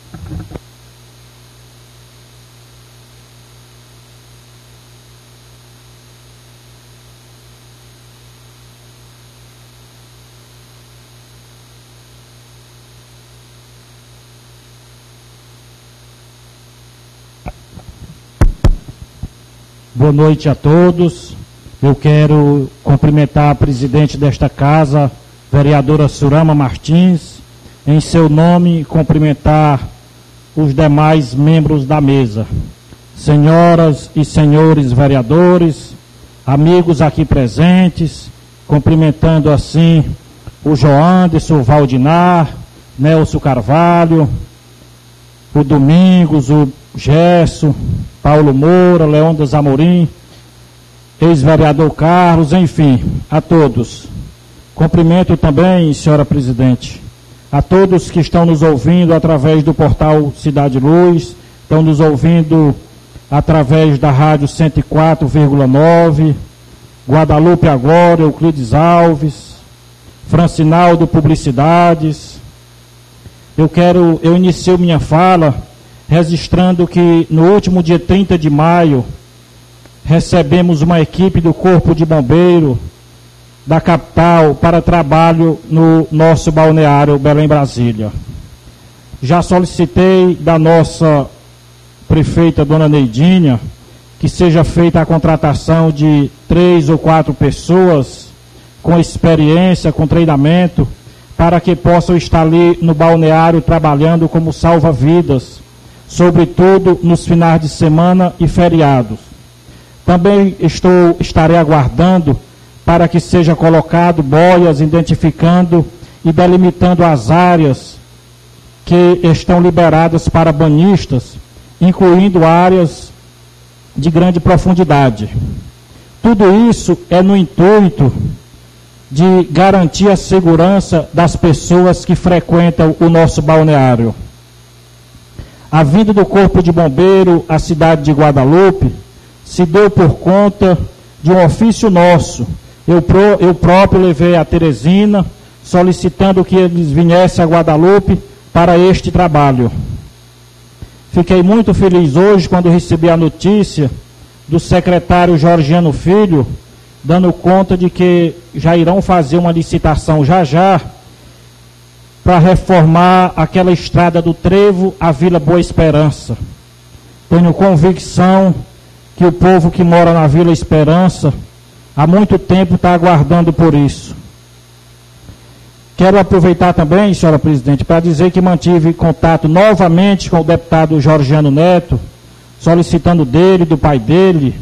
Boa noite a todos. Eu quero cumprimentar a presidente desta casa, vereadora Surama Martins, em seu nome cumprimentar os demais membros da mesa. Senhoras e senhores vereadores, amigos aqui presentes, cumprimentando assim o Joanderson, o Valdinar, Nelson Carvalho, o Domingos, o Gerson, Paulo Moura, Leônidas Amorim, ex-vereador Carlos, enfim, a todos. Cumprimento também, senhora presidente, a todos que estão nos ouvindo através do portal Cidade Luz, estão nos ouvindo através da rádio 104,9, Guadalupe Agora, Euclides Alves, Francinaldo Publicidades. Eu inicio minha fala registrando que no último dia 30 de maio recebemos uma equipe do Corpo de Bombeiro da capital para trabalho no nosso balneário Belém Brasília. Já solicitei da nossa prefeita Dona Neidinha, que seja feita a contratação de 3 ou 4 pessoas com experiência, com treinamento, para que possam estar ali no balneário trabalhando como salva-vidas, sobretudo nos finais de semana e feriados. Também estarei aguardando para que seja colocado boias identificando e delimitando as áreas que estão liberadas para banhistas, incluindo áreas de grande profundidade. Tudo isso é no intuito de garantir a segurança das pessoas que frequentam o nosso balneário. A vinda do Corpo de Bombeiro à cidade de Guadalupe se deu por conta de um ofício nosso. Eu próprio levei a Teresina, solicitando que eles viessem a Guadalupe para este trabalho. Fiquei muito feliz hoje quando recebi a notícia do secretário Georgiano Filho, dando conta de que já irão fazer uma licitação já para reformar aquela estrada do Trevo à Vila Boa Esperança. Tenho convicção que o povo que mora na Vila Esperança há muito tempo está aguardando por isso. Quero aproveitar também, senhora presidente, para dizer que mantive contato novamente com o deputado Georgiano Neto, solicitando dele, do pai dele,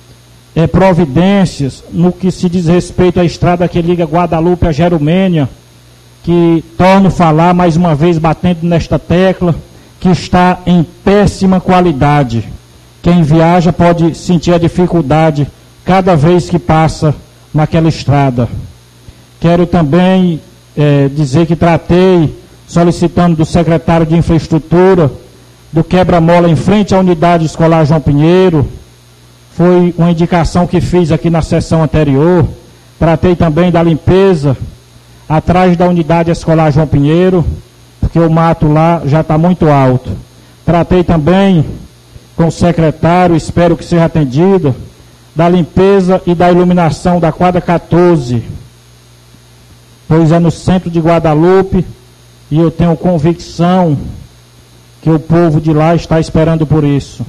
providências no que se diz respeito à estrada que liga Guadalupe a Gerumênia, que torno falar mais uma vez, batendo nesta tecla, que está em péssima qualidade. Quem viaja pode sentir a dificuldade cada vez que passa naquela estrada. Quero também dizer que tratei, solicitando do secretário de Infraestrutura, do quebra-mola em frente à unidade escolar João Pinheiro. Foi uma indicação que fiz aqui na sessão anterior. Tratei também da limpeza atrás da unidade escolar João Pinheiro, porque o mato lá já está muito alto. Tratei também com o secretário, espero que seja atendido, da limpeza e da iluminação da quadra 14, pois é no centro de Guadalupe e eu tenho convicção que o povo de lá está esperando por isso.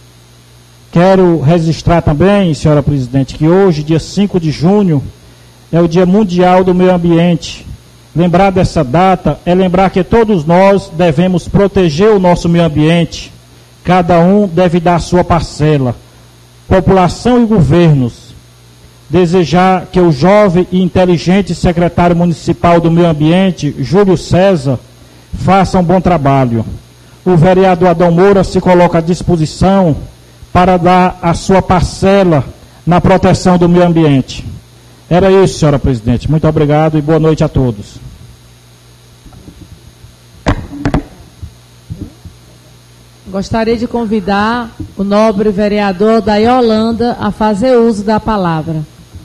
Quero registrar também, senhora presidente, que hoje, dia 5 de junho, é o Dia Mundial do Meio Ambiente. Lembrar dessa data é lembrar que todos nós devemos proteger o nosso meio ambiente. Cada um deve dar a sua parcela. População e governos. Desejar que o jovem e inteligente secretário municipal do Meio Ambiente, Júlio César, faça um bom trabalho. O vereador Adão Moura se coloca à disposição para dar a sua parcela na proteção do meio ambiente. Era isso, senhora presidente. Muito obrigado e boa noite a todos. Gostaria de convidar o nobre vereador da Yolanda a fazer uso da palavra.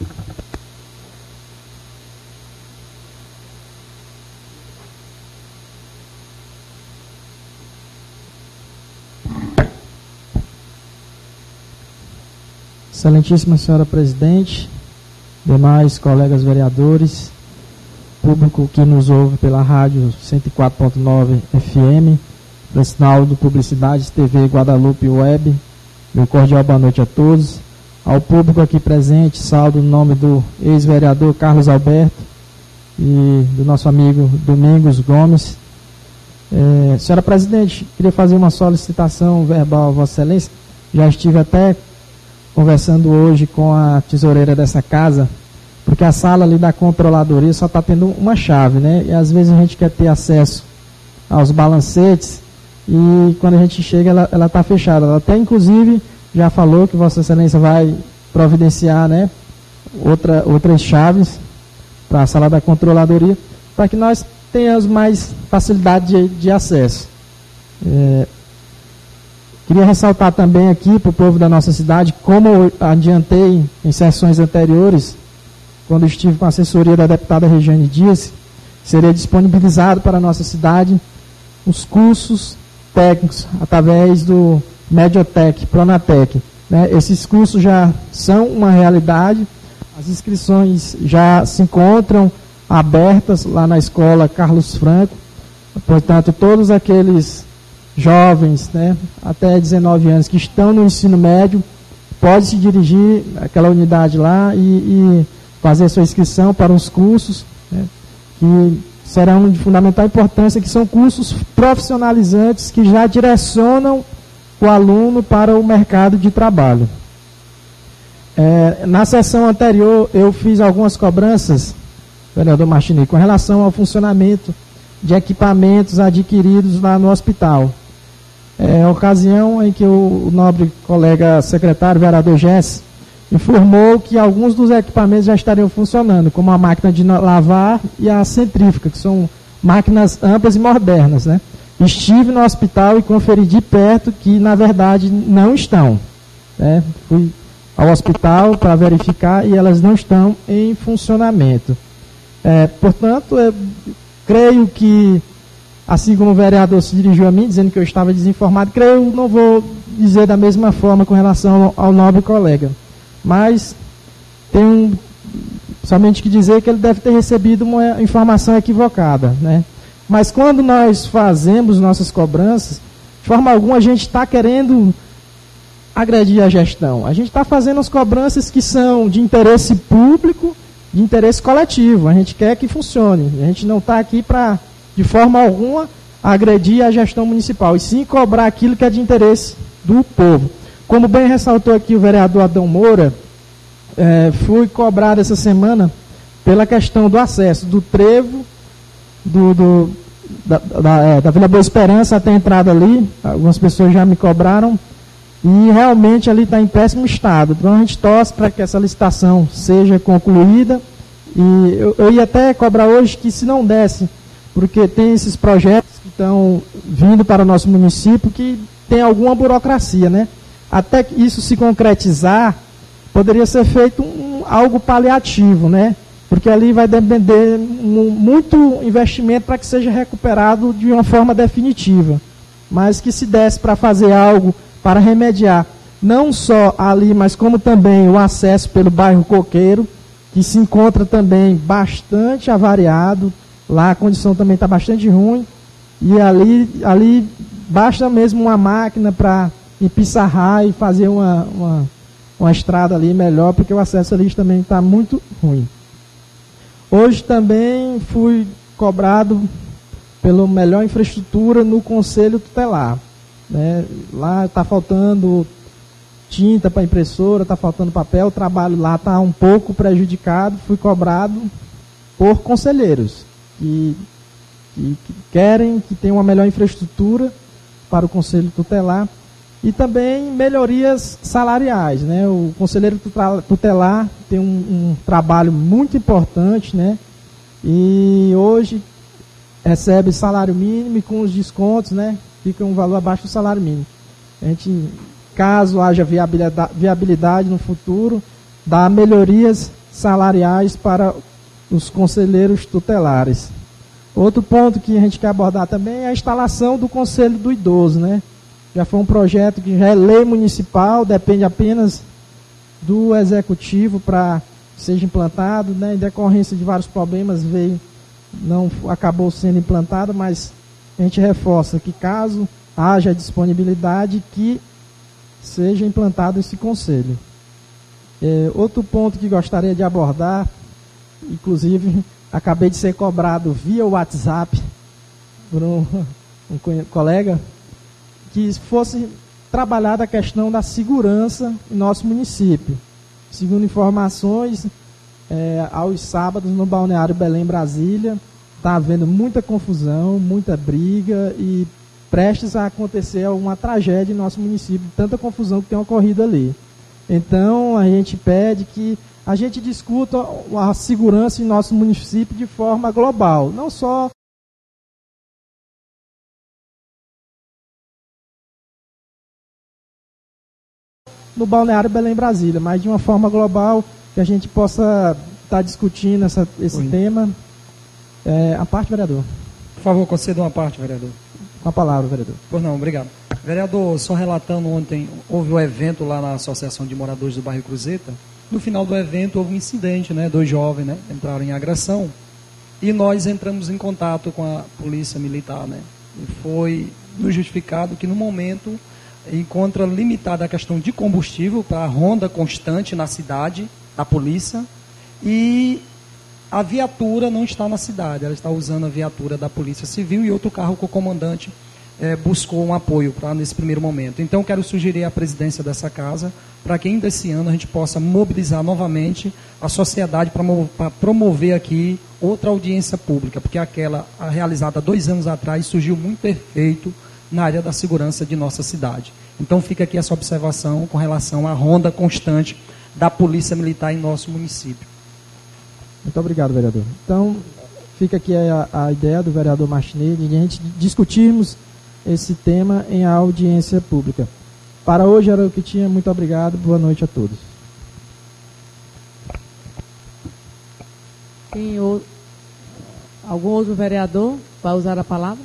Excelentíssima senhora presidente, demais colegas vereadores, público que nos ouve pela rádio 104.9 FM, pelo sinal do Publicidade TV Guadalupe Web, meu cordial boa noite a todos. Ao público aqui presente, saldo no nome do ex-vereador Carlos Alberto e do nosso amigo Domingos Gomes. Senhora presidente, queria fazer uma solicitação verbal a Vossa Excelência. Já estive até conversando hoje com a tesoureira dessa casa, porque a sala ali da controladoria só está tendo uma chave, né? E às vezes a gente quer ter acesso aos balancetes e quando a gente chega ela está fechada. Ela até inclusive já falou que Vossa Excelência vai providenciar, né, outras chaves para a sala da controladoria, para que nós tenhamos mais facilidade de acesso. Queria ressaltar também aqui para o povo da nossa cidade, como eu adiantei em sessões anteriores, quando estive com a assessoria da deputada Regiane Dias, seria disponibilizado para a nossa cidade os cursos técnicos através do Mediotec, Pronatec. Né? Esses cursos já são uma realidade, as inscrições já se encontram abertas lá na escola Carlos Franco, portanto, todos aqueles jovens, né, até 19 anos que estão no ensino médio, pode se dirigir àquela unidade lá e fazer sua inscrição para os cursos, né, que serão de fundamental importância, que são cursos profissionalizantes que já direcionam o aluno para o mercado de trabalho. Na sessão anterior, eu fiz algumas cobranças, vereador Martini, com relação ao funcionamento de equipamentos adquiridos lá no hospital. Ocasião em que o nobre colega secretário, vereador Jess, informou que alguns dos equipamentos já estariam funcionando, como a máquina de lavar e a centrífuga, que são máquinas amplas e modernas, né? Estive no hospital e conferi de perto que, na verdade, não estão. Né? Fui ao hospital para verificar e elas não estão em funcionamento. Portanto, eu creio que, assim como o vereador se dirigiu a mim, dizendo que eu estava desinformado, creio que não vou dizer da mesma forma com relação ao nobre colega. Mas tenho somente que dizer que ele deve ter recebido uma informação equivocada, né? Mas quando nós fazemos nossas cobranças, de forma alguma a gente está querendo agredir a gestão. A gente está fazendo as cobranças que são de interesse público, de interesse coletivo. A gente quer que funcione. A gente não está aqui para, de forma alguma, agredir a gestão municipal, e sim cobrar aquilo que é de interesse do povo. Como bem ressaltou aqui o vereador Adão Moura, fui cobrado essa semana pela questão do acesso do trevo da Vila Boa Esperança até a entrada ali. Algumas pessoas já me cobraram e realmente ali está em péssimo estado. Então a gente torce para que essa licitação seja concluída, e eu ia até cobrar hoje que, se não desse, porque tem esses projetos que estão vindo para o nosso município que tem alguma burocracia, né? Até que isso se concretizar, poderia ser feito algo paliativo, né? Porque ali vai depender muito investimento para que seja recuperado de uma forma definitiva. Mas que se desse para fazer algo para remediar, não só ali, mas como também o acesso pelo bairro Coqueiro, que se encontra também bastante avariado, lá a condição também está bastante ruim, e ali basta mesmo uma máquina para empissarrar e fazer uma estrada ali melhor, porque o acesso ali também está muito ruim. Hoje também fui cobrado pela melhor infraestrutura no Conselho Tutelar. Né? Lá está faltando tinta para impressora, está faltando papel, o trabalho lá está um pouco prejudicado. Fui cobrado por conselheiros que querem que tenha uma melhor infraestrutura para o Conselho Tutelar, e também melhorias salariais, né? O conselheiro tutelar tem um trabalho muito importante, né? E hoje recebe salário mínimo, e com os descontos, né, fica um valor abaixo do salário mínimo. A gente, caso haja viabilidade no futuro, dá melhorias salariais para os conselheiros tutelares. Outro ponto que a gente quer abordar também é a instalação do Conselho do Idoso, né? Já foi um projeto que já é lei municipal, depende apenas do executivo para que seja implantado, né? Em decorrência de vários problemas não acabou sendo implantado, mas a gente reforça que, caso haja disponibilidade, que seja implantado esse conselho. Outro ponto que gostaria de abordar, inclusive acabei de ser cobrado via WhatsApp por um colega, que fosse trabalhada a questão da segurança em nosso município. Segundo informações, aos sábados no Balneário Belém, Brasília, está havendo muita confusão, muita briga, e prestes a acontecer uma tragédia em nosso município, tanta confusão que tem ocorrido ali. Então, a gente pede que a gente discuta a segurança em nosso município de forma global, não só no Balneário Belém, Brasília, mas de uma forma global, que a gente possa estar discutindo esse tema. A parte, vereador. Por favor, conceda uma parte, vereador. Com a palavra, vereador. Pois não, obrigado. Vereador, só relatando, ontem houve um evento lá na Associação de Moradores do Bairro Cruzeta. No final do evento houve um incidente, né? 2 jovens, né, entraram em agressão, e nós entramos em contato com a polícia militar, né? E foi justificado que no momento encontra limitada a questão de combustível para a ronda constante na cidade, da polícia, e a viatura não está na cidade, ela está usando a viatura da Polícia Civil e outro carro que o comandante buscou um apoio nesse primeiro momento. Então, quero sugerir à presidência dessa casa para que ainda esse ano a gente possa mobilizar novamente a sociedade para promover aqui outra audiência pública, porque aquela realizada 2 anos atrás surgiu muito efeito na área da segurança de nossa cidade. Então, fica aqui essa observação com relação à ronda constante da Polícia Militar em nosso município. Muito obrigado, vereador. Então, fica aqui a ideia do vereador Martinelli de a gente discutirmos esse tema em audiência pública. Para hoje era o que tinha. Muito obrigado. Boa noite a todos. Tem algum outro vereador vai usar a palavra?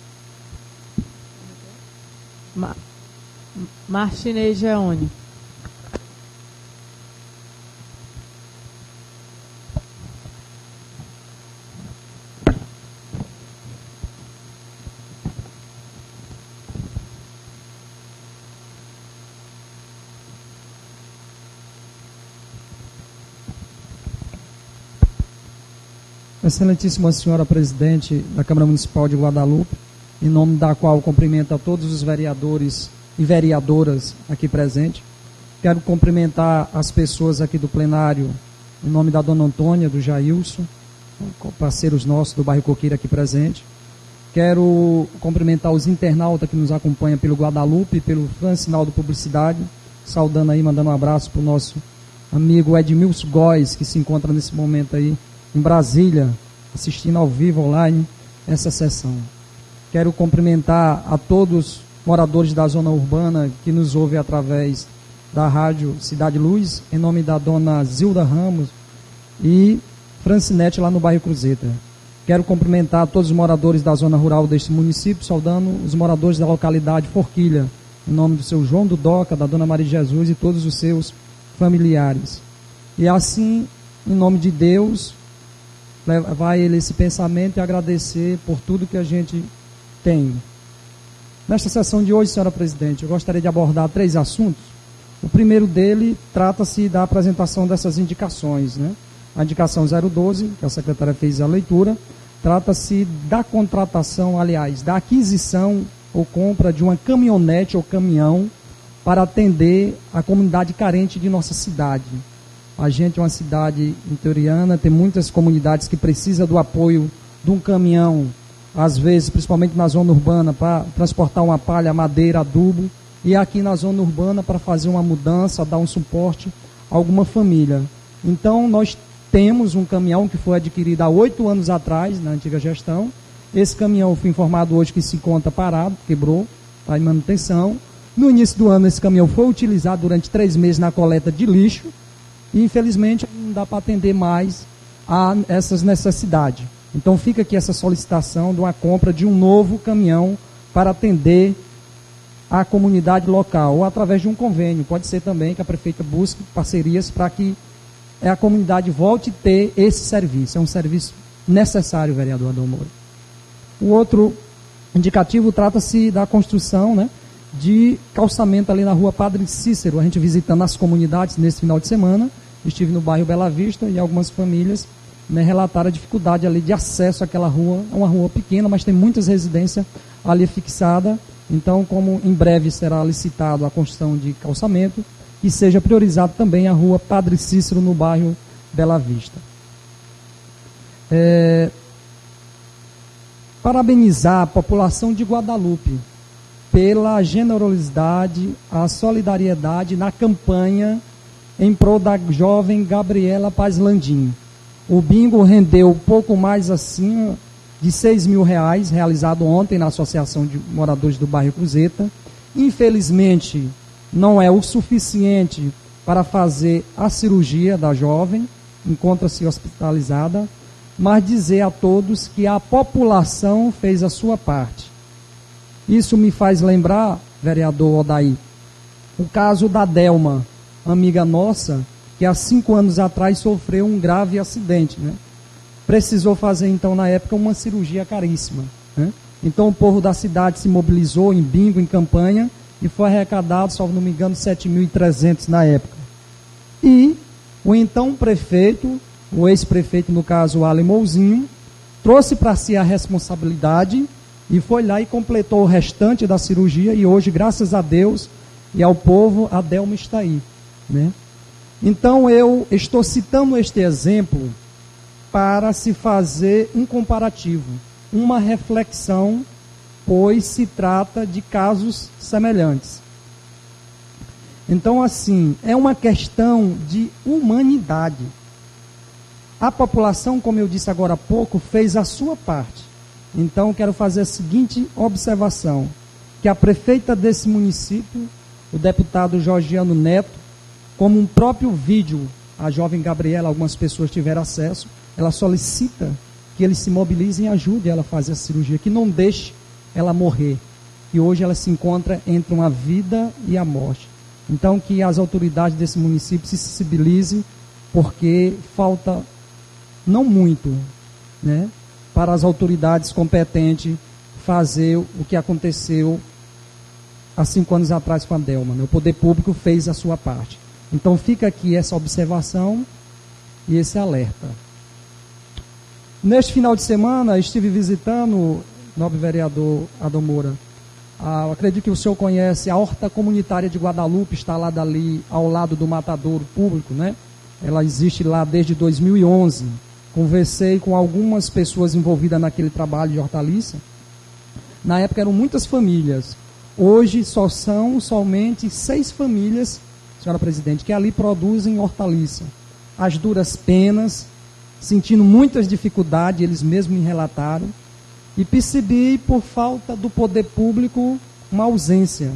Martinelli Geone. Excelentíssima senhora presidente da Câmara Municipal de Guadalupe, em nome da qual cumprimento a todos os vereadores e vereadoras aqui presentes. Quero cumprimentar as pessoas aqui do plenário, em nome da dona Antônia, do Jailson, parceiros nossos do bairro Coqueira aqui presente. Quero cumprimentar os internautas que nos acompanham pelo Guadalupe, pelo Francinaldo Publicidade, saudando aí, mandando um abraço para o nosso amigo Edmilson Góes, que se encontra nesse momento aí em Brasília, assistindo ao vivo, online, essa sessão. Quero cumprimentar a todos os moradores da zona urbana que nos ouvem através da rádio Cidade Luz, em nome da dona Zilda Ramos e Francinete lá no bairro Cruzeta. Quero cumprimentar todos os moradores da zona rural deste município, saudando os moradores da localidade Forquilha, em nome do seu João do Doca, da dona Maria Jesus e todos os seus familiares. E assim, em nome de Deus, levar a ele esse pensamento e agradecer por tudo que a gente tem. Nesta sessão de hoje, senhora presidente, eu gostaria de abordar 3 assuntos. O primeiro dele trata-se da apresentação dessas indicações, né? A indicação 012, que a secretária fez a leitura, trata-se da contratação, aliás, da aquisição ou compra de uma caminhonete ou caminhão para atender a comunidade carente de nossa cidade. A gente é uma cidade interiorana, tem muitas comunidades que precisam do apoio de um caminhão, às vezes, principalmente na zona urbana, para transportar uma palha, madeira, adubo, e aqui na zona urbana para fazer uma mudança, dar um suporte a alguma família. Então, nós temos um caminhão que foi adquirido há 8 anos atrás, na antiga gestão. Esse caminhão, foi informado hoje que se encontra parado, quebrou, está em manutenção. No início do ano, esse caminhão foi utilizado durante 3 meses na coleta de lixo, e infelizmente não dá para atender mais a essas necessidades. Então fica aqui essa solicitação de uma compra de um novo caminhão para atender a comunidade local, ou através de um convênio. Pode ser também que a prefeita busque parcerias para que a comunidade volte a ter esse serviço. É um serviço necessário, vereador Adão Moura. O outro indicativo trata-se da construção, né, de calçamento ali na rua Padre Cícero. A gente visitando as comunidades nesse final de semana, estive no bairro Bela Vista e algumas famílias, né, relataram a dificuldade ali de acesso àquela rua. É uma rua pequena, mas tem muitas residências ali fixadas. Então, como em breve será licitado a construção de calçamento, e seja priorizado também a rua Padre Cícero no bairro Bela Vista. Parabenizar a população de Guadalupe pela generosidade, a solidariedade na campanha em prol da jovem Gabriela Paz Landim. O bingo rendeu pouco mais acima de R$6.000, realizado ontem na Associação de Moradores do Bairro Cruzeta. Infelizmente, não é o suficiente para fazer a cirurgia da jovem, encontra-se hospitalizada, mas dizer a todos que a população fez a sua parte. Isso me faz lembrar, vereador Odaí, o caso da Delma, amiga nossa, que há 5 anos atrás sofreu um grave acidente, né? Precisou fazer, então, na época, uma cirurgia caríssima, né? Então o povo da cidade se mobilizou em bingo, em campanha, e foi arrecadado, se não me engano, 7.300 na época. E o então prefeito, o ex-prefeito, no caso, o Alemãozinho, trouxe para si a responsabilidade e foi lá e completou o restante da cirurgia, e hoje, graças a Deus e ao povo, a Delma está aí, né? Então eu estou citando este exemplo para se fazer um comparativo, uma reflexão, pois se trata de casos semelhantes. Então, assim, é uma questão de humanidade. A população, como eu disse agora há pouco, fez a sua parte. Então, quero fazer a seguinte observação, que a prefeita desse município, o deputado Georgiano Neto, como um próprio vídeo, a jovem Gabriela, algumas pessoas tiveram acesso, ela solicita que eles se mobilizem e ajudem ela a fazer a cirurgia, que não deixe ela morrer. E hoje ela se encontra entre uma vida e a morte. Então, que as autoridades desse município se sensibilizem, porque falta não muito, né, para as autoridades competentes fazer o que aconteceu há 5 anos atrás com a Delma, né? O poder público fez a sua parte. Então fica aqui essa observação e esse alerta. Neste final de semana estive visitando, o nobre vereador Adão Moura, acredito que o senhor conhece a Horta Comunitária de Guadalupe, está lá dali ao lado do matadouro público, né? Ela existe lá desde 2011. Conversei com algumas pessoas envolvidas naquele trabalho de hortaliça. Na época eram muitas famílias. Hoje só são somente 6 famílias, senhora presidente, que ali produzem hortaliça. As duras penas, sentindo muitas dificuldades, eles mesmos me relataram. E percebi, por falta do poder público, uma ausência,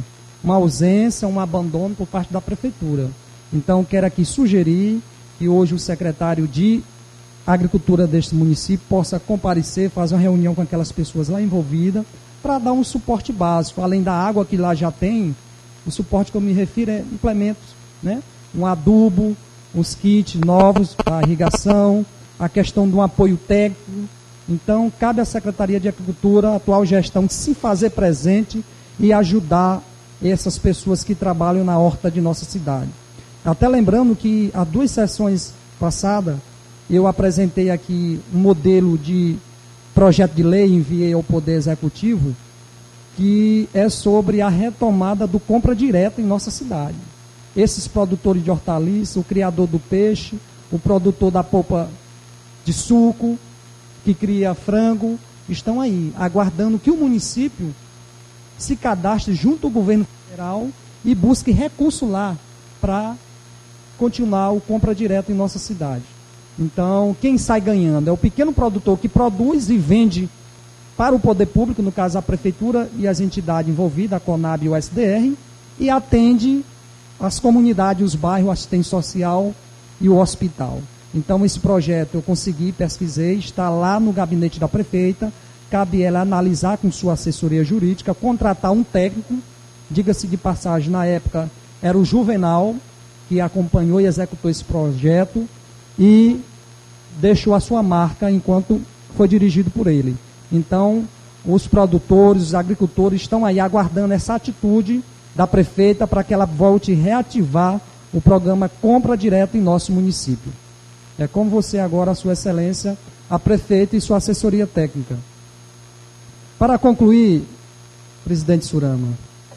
um abandono por parte da prefeitura. Então, quero aqui sugerir que hoje o secretário de Agricultura deste município possa comparecer, fazer uma reunião com aquelas pessoas lá envolvidas, para dar um suporte básico. Além da água que lá já tem, o suporte que eu me refiro é implementos, né? Um adubo, uns kits novos para irrigação, a questão de um apoio técnico. Então, cabe à Secretaria de Agricultura, a atual gestão, se fazer presente e ajudar essas pessoas que trabalham na horta de nossa cidade. Até lembrando que há 2 sessões passadas, eu apresentei aqui um modelo de projeto de lei, enviei ao Poder Executivo, que é sobre a retomada do compra direta em nossa cidade. Esses produtores de hortaliça, o criador do peixe, o produtor da polpa de suco, que cria frango, estão aí, aguardando que o município se cadastre junto ao governo federal e busque recurso lá para continuar o compra direto em nossa cidade. Então, quem sai ganhando é o pequeno produtor que produz e vende para o poder público, no caso a prefeitura e as entidades envolvidas, a CONAB e o SDR, e atende as comunidades, os bairros, a assistência social e o hospital. Então, esse projeto eu consegui, pesquisei, está lá no gabinete da prefeita, cabe ela analisar com sua assessoria jurídica, contratar um técnico, diga-se de passagem, na época era o Juvenal, que acompanhou e executou esse projeto, e deixou a sua marca enquanto foi dirigido por ele. Então, os produtores, os agricultores estão aí aguardando essa atitude da prefeita para que ela volte a reativar o programa Compra Direta em nosso município. É com você agora, Sua Excelência, a prefeita e sua assessoria técnica. Para concluir, presidente Surama,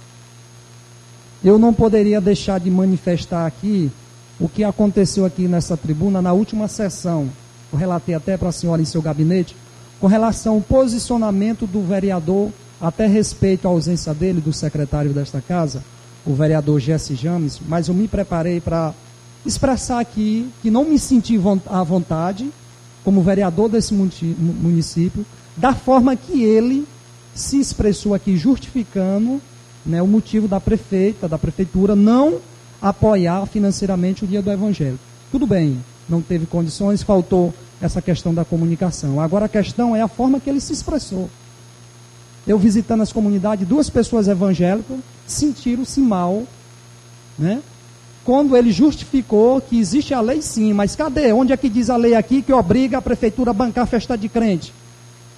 eu não poderia deixar de manifestar aqui o que aconteceu aqui nessa tribuna na última sessão. Eu relatei até para a senhora em seu gabinete, com relação ao posicionamento do vereador, até respeito à ausência dele, do secretário desta casa, o vereador Jesse James, mas eu me preparei para expressar aqui que não me senti à vontade, como vereador desse município, da forma que ele se expressou aqui, justificando, né, o motivo da prefeitura, não apoiar financeiramente o Dia do Evangelho. Tudo bem, não teve condições, faltou essa questão da comunicação. Agora a questão é a forma que ele se expressou. Eu visitando as comunidades, 2 pessoas evangélicas sentiram-se mal, né? Quando ele justificou que existe a lei sim, mas cadê? Onde é que diz a lei aqui que obriga a prefeitura a bancar a festa de crente?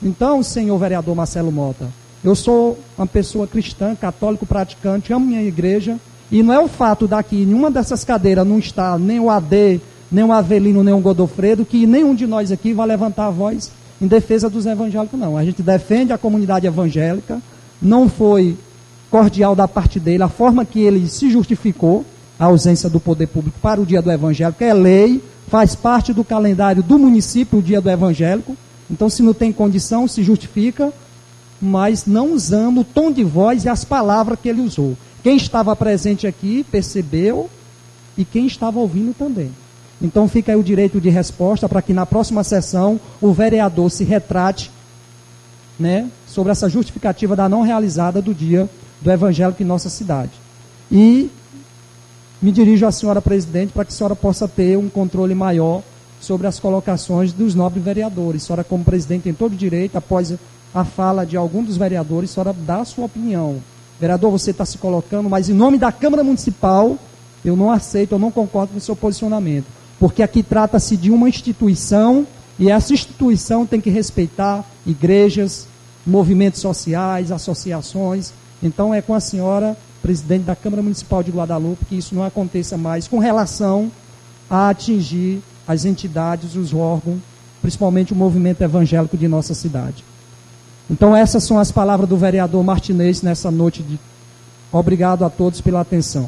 Então, senhor vereador Marcelo Mota, eu sou uma pessoa cristã, católico praticante, amo minha igreja, e não é o fato daqui, em uma dessas cadeiras não está nem o AD, nem o Avelino, nem o Godofredo, que nenhum de nós aqui vai levantar a voz em defesa dos evangélicos, não. A gente defende a comunidade evangélica, não foi cordial da parte dele, a forma que ele se justificou, a ausência do poder público para o dia do evangélico, é lei, faz parte do calendário do município o dia do evangélico, então se não tem condição, se justifica, mas não usando o tom de voz e as palavras que ele usou. Quem estava presente aqui percebeu e quem estava ouvindo também. Então fica aí o direito de resposta para que na próxima sessão o vereador se retrate, né, sobre essa justificativa da não realizada do dia do evangélico em nossa cidade. E me dirijo à senhora presidente para que a senhora possa ter um controle maior sobre as colocações dos nobres vereadores. A senhora, como presidente, tem todo o direito, após a fala de algum dos vereadores, a senhora dá a sua opinião. Vereador, você está se colocando, mas em nome da Câmara Municipal, eu não aceito, eu não concordo com o seu posicionamento. Porque aqui trata-se de uma instituição, e essa instituição tem que respeitar igrejas, movimentos sociais, associações. Então é com a senhora, presidente da Câmara Municipal de Guadalupe, que isso não aconteça mais com relação a atingir as entidades, os órgãos, principalmente o movimento evangélico de nossa cidade. Então essas são as palavras do vereador Martinez nessa noite de... Obrigado a todos pela atenção.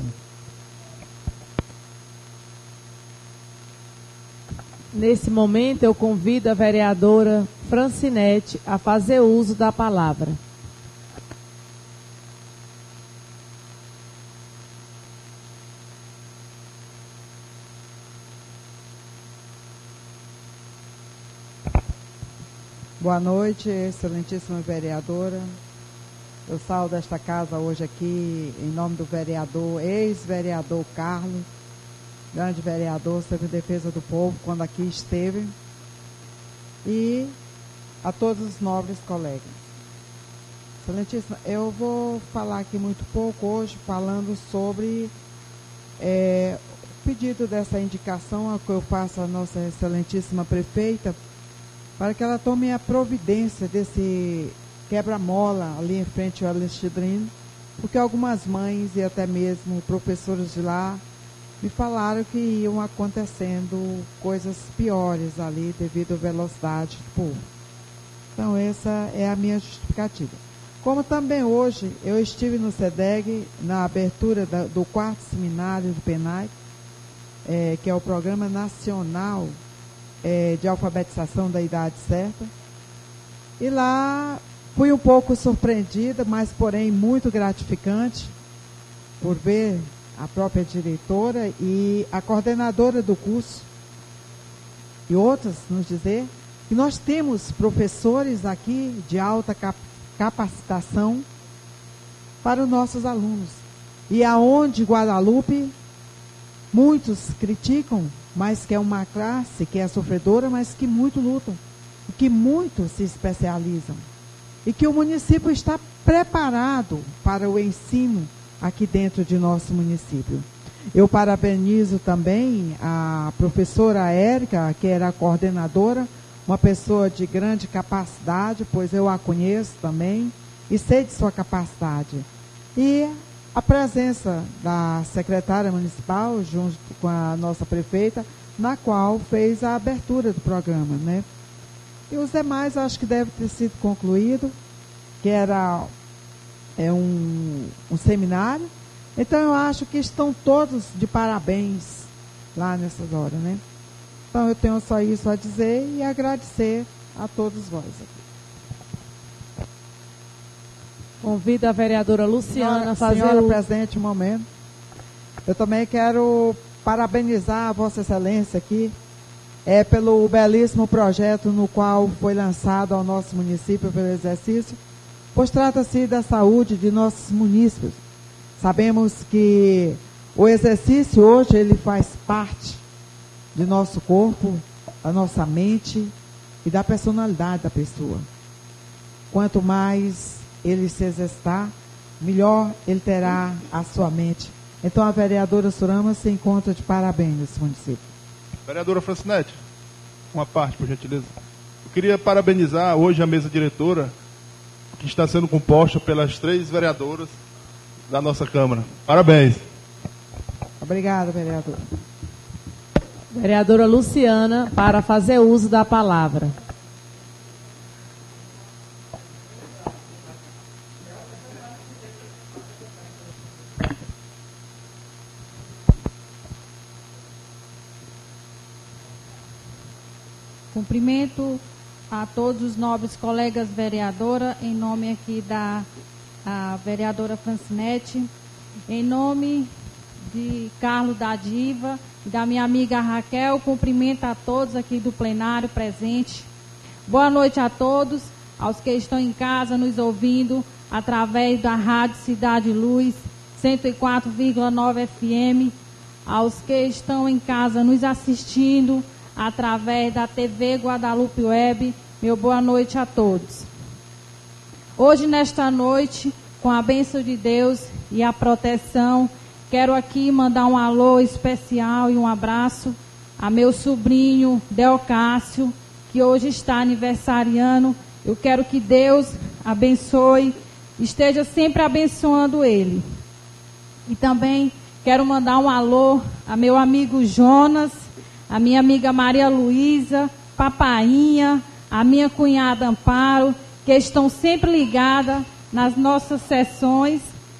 Nesse momento eu convido a vereadora Francinete a fazer uso da palavra. Boa noite, excelentíssima vereadora. Eu saúdo esta casa hoje aqui em nome do vereador, ex-vereador Carlos, grande vereador, sempre em defesa do povo, quando aqui esteve, e a todos os nobres colegas. Excelentíssima, eu vou falar aqui muito pouco hoje, falando sobre o pedido dessa indicação que eu faço à nossa excelentíssima prefeita, para que ela tome a providência desse quebra-mola ali em frente ao Alexandrino, porque algumas mães e até mesmo professores de lá me falaram que iam acontecendo coisas piores ali devido à velocidade do povo. Então essa é a minha justificativa. Como também hoje eu estive no SEDEG, na abertura do 4º seminário do PENAI, que é o Programa Nacional de Alfabetização da Idade Certa, e lá fui um pouco surpreendida, mas porém muito gratificante por ver a própria diretora e a coordenadora do curso e outras nos dizer que nós temos professores aqui de alta capacitação para os nossos alunos. E aonde Guadalupe, muitos criticam, mas que é uma classe que é sofredora, mas que muito lutam, e que muito se especializam. E que o município está preparado para o ensino aqui dentro de nosso município. Eu parabenizo também a professora Érica, que era a coordenadora, uma pessoa de grande capacidade, pois eu a conheço também, e sei de sua capacidade. E a presença da secretária municipal, junto com a nossa prefeita, na qual fez a abertura do programa, né? E os demais acho que deve ter sido concluído, que era um seminário. Então eu acho que estão todos de parabéns lá nessas horas, né? Então eu tenho só isso a dizer e agradecer a todos vós aqui. Convido a vereadora Luciana a fazer Senhora presidente, um momento. Eu também quero parabenizar a Vossa Excelência aqui pelo belíssimo projeto no qual foi lançado ao nosso município pelo exercício, pois trata-se da saúde de nossos munícipes. Sabemos que o exercício hoje ele faz parte de nosso corpo, da nossa mente e da personalidade da pessoa. Quanto mais ele se exercitar, melhor ele terá a sua mente. Então a vereadora Surama se encontra de parabéns nesse município. Vereadora Francinete, uma parte, por gentileza. Eu queria parabenizar hoje a mesa diretora, que está sendo composta pelas 3 vereadoras da nossa Câmara. Parabéns. Obrigada, vereador. Vereadora Luciana, para fazer uso da palavra. Cumprimento a todos os nobres colegas vereadora, em nome aqui da vereadora Francinete, em nome de Carlos da Diva e da minha amiga Raquel, cumprimento a todos aqui do plenário presente. Boa noite a todos, aos que estão em casa nos ouvindo através da Rádio Cidade Luz, 104,9 FM, aos que estão em casa nos assistindo através da TV Guadalupe Web, meu boa noite a todos. Hoje, nesta noite, com a bênção de Deus e a proteção, quero aqui mandar um alô especial e um abraço a meu sobrinho Deocácio, que hoje está aniversariando. Eu quero que Deus abençoe, esteja sempre abençoando ele. E também quero mandar um alô a meu amigo Jonas, a minha amiga Maria Luísa, Papainha, a minha cunhada Amparo, que estão sempre ligadas nas nossas sessões.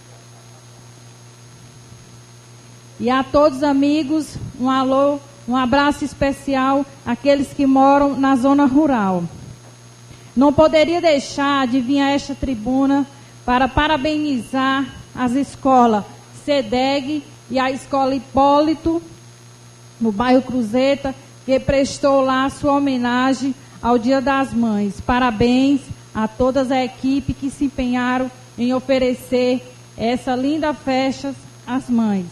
E a todos os amigos, um alô, um abraço especial àqueles que moram na zona rural. Não poderia deixar de vir a esta tribuna para parabenizar as escolas SEDEG e a Escola Hipólito, no bairro Cruzeta, que prestou lá a sua homenagem ao Dia das Mães. Parabéns a todas a equipe que se empenharam em oferecer essa linda festa às mães.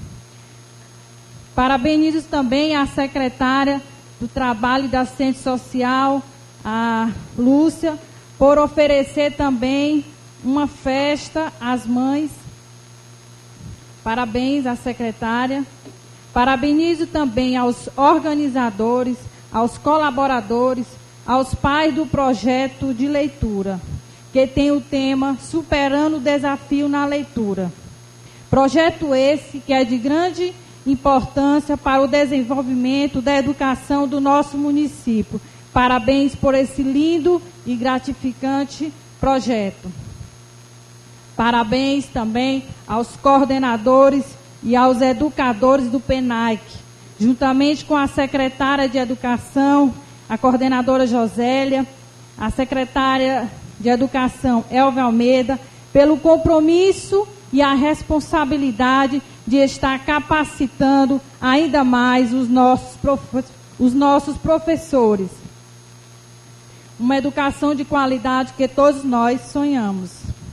Parabenizo também a secretária do Trabalho e da Assistência Social, a Lúcia, por oferecer também uma festa às mães. Parabéns à secretária. Parabenizo também aos organizadores, aos colaboradores, aos pais do projeto de leitura, que tem o tema Superando o Desafio na Leitura. Projeto esse que é de grande importância para o desenvolvimento da educação do nosso município. Parabéns por esse lindo e gratificante projeto. Parabéns também aos coordenadores e aos educadores do PENAIC, juntamente com a secretária de Educação, a coordenadora Josélia, a secretária de Educação, Elvia Almeida, pelo compromisso e a responsabilidade de estar capacitando ainda mais os nossos professores. Uma educação de qualidade que todos nós sonhamos.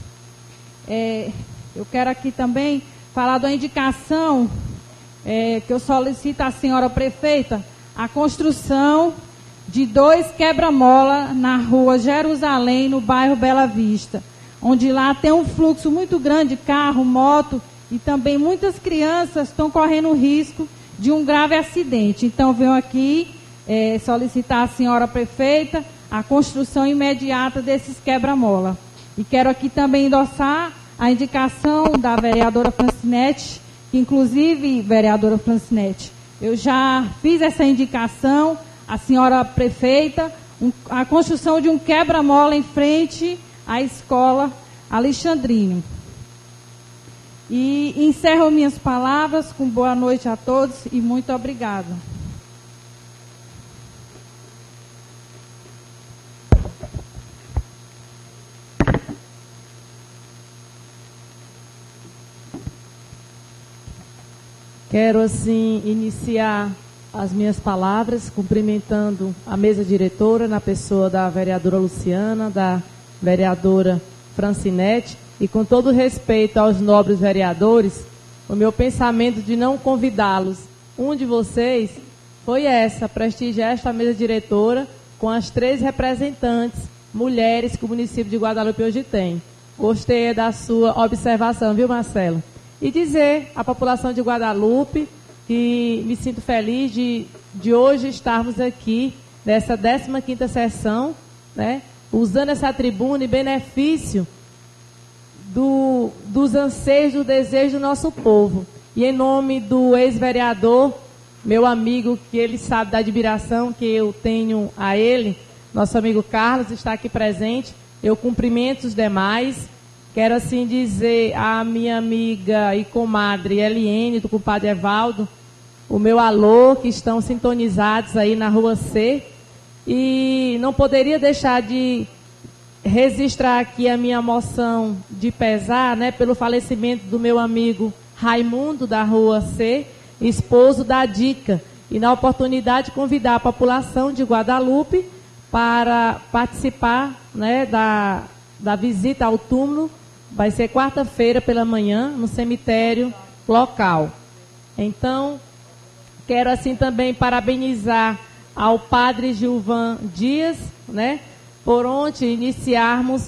Eu quero aqui também falar da indicação que eu solicito à senhora prefeita, a construção de 2 quebra-mola na rua Jerusalém, no bairro Bela Vista, onde lá tem um fluxo muito grande de carro, moto, e também muitas crianças estão correndo risco de um grave acidente. Então, venho aqui solicitar à senhora prefeita a construção imediata desses quebra-mola. E quero aqui também endossar a indicação da vereadora Francinete, que inclusive, vereadora Francinete, eu já fiz essa indicação à senhora prefeita, a construção de um quebra-mola em frente à escola Alexandrino. E encerro minhas palavras com boa noite a todos e muito obrigada. Quero, assim, iniciar as minhas palavras cumprimentando a mesa diretora, na pessoa da vereadora Luciana, da vereadora Francinete, e com todo respeito aos nobres vereadores, o meu pensamento de não convidá-los, um de vocês, foi prestigiar esta mesa diretora com as 3 representantes, mulheres, que o município de Guadalupe hoje tem. Gostei da sua observação, viu, Marcelo? E dizer à população de Guadalupe que me sinto feliz de hoje estarmos aqui dessa 15ª sessão, né, usando essa tribuna em benefício dos anseios, do desejo do nosso povo. E em nome do ex-vereador, meu amigo, que ele sabe da admiração que eu tenho a ele, nosso amigo Carlos está aqui presente, eu cumprimento os demais. Quero assim dizer à minha amiga e comadre Eliene, do compadre Evaldo, o meu alô, que estão sintonizados aí na Rua C. E não poderia deixar de registrar aqui a minha emoção de pesar, né, pelo falecimento do meu amigo Raimundo, da Rua C, esposo da Dica. E na oportunidade convidar a população de Guadalupe para participar, né, da visita ao túmulo. Vai ser quarta-feira pela manhã, no cemitério local. Então, quero assim também parabenizar ao padre Gilvan Dias, né, por onde iniciarmos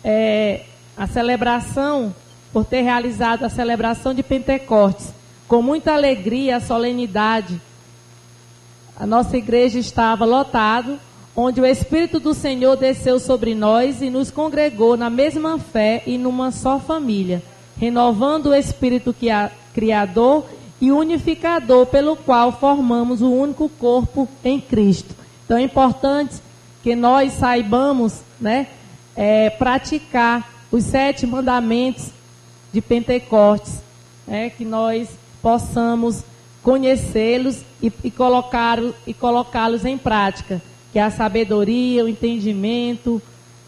a celebração, por ter realizado a celebração de Pentecostes, com muita alegria, solenidade. A nossa igreja estava lotada, onde o Espírito do Senhor desceu sobre nós e nos congregou na mesma fé e numa só família, renovando o Espírito Criador e unificador, pelo qual formamos o único corpo em Cristo. Então é importante que nós saibamos, né, praticar os 7 mandamentos de Pentecostes, que nós possamos conhecê-los e colocá-los em prática, que é a sabedoria, o entendimento,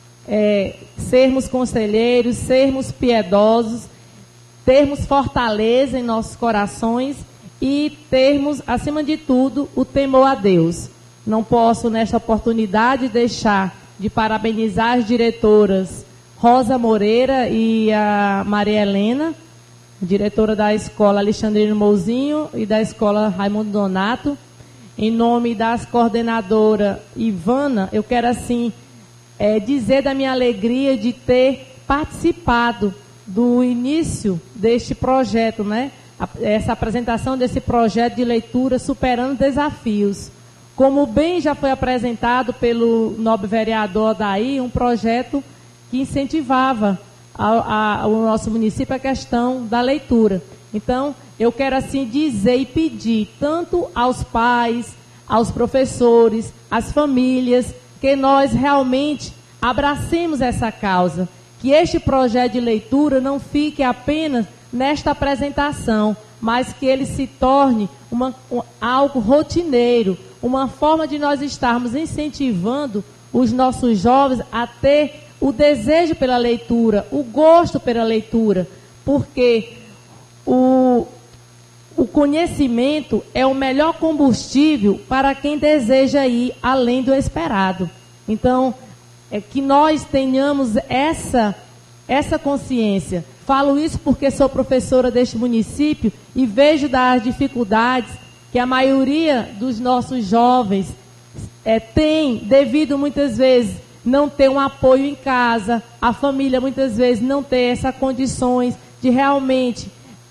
sermos conselheiros, sermos piedosos, termos fortaleza em nossos corações e termos, acima de tudo, o temor a Deus. Não posso, nesta oportunidade, deixar de parabenizar as diretoras Rosa Moreira e a Maria Helena, diretora da Escola Alexandrino Mouzinho e da Escola Raimundo Donato. Em nome das coordenadoras Ivana, eu quero assim dizer da minha alegria de ter participado do início deste projeto, né? Essa apresentação desse projeto de leitura Superando Desafios. Como bem já foi apresentado pelo nobre vereador Odair, um projeto que incentivava ao nosso município a questão da leitura. Então, eu quero assim dizer e pedir tanto aos pais, aos professores, às famílias, que nós realmente abracemos essa causa, que este projeto de leitura não fique apenas nesta apresentação, mas que ele se torne algo rotineiro, uma forma de nós estarmos incentivando os nossos jovens a ter o desejo pela leitura, o gosto pela leitura, porque o conhecimento é o melhor combustível para quem deseja ir além do esperado. Então, que nós tenhamos essa consciência. Falo isso porque sou professora deste município e vejo das dificuldades que a maioria dos nossos jovens tem, devido muitas vezes não ter um apoio em casa, a família muitas vezes não ter essas condições de realmente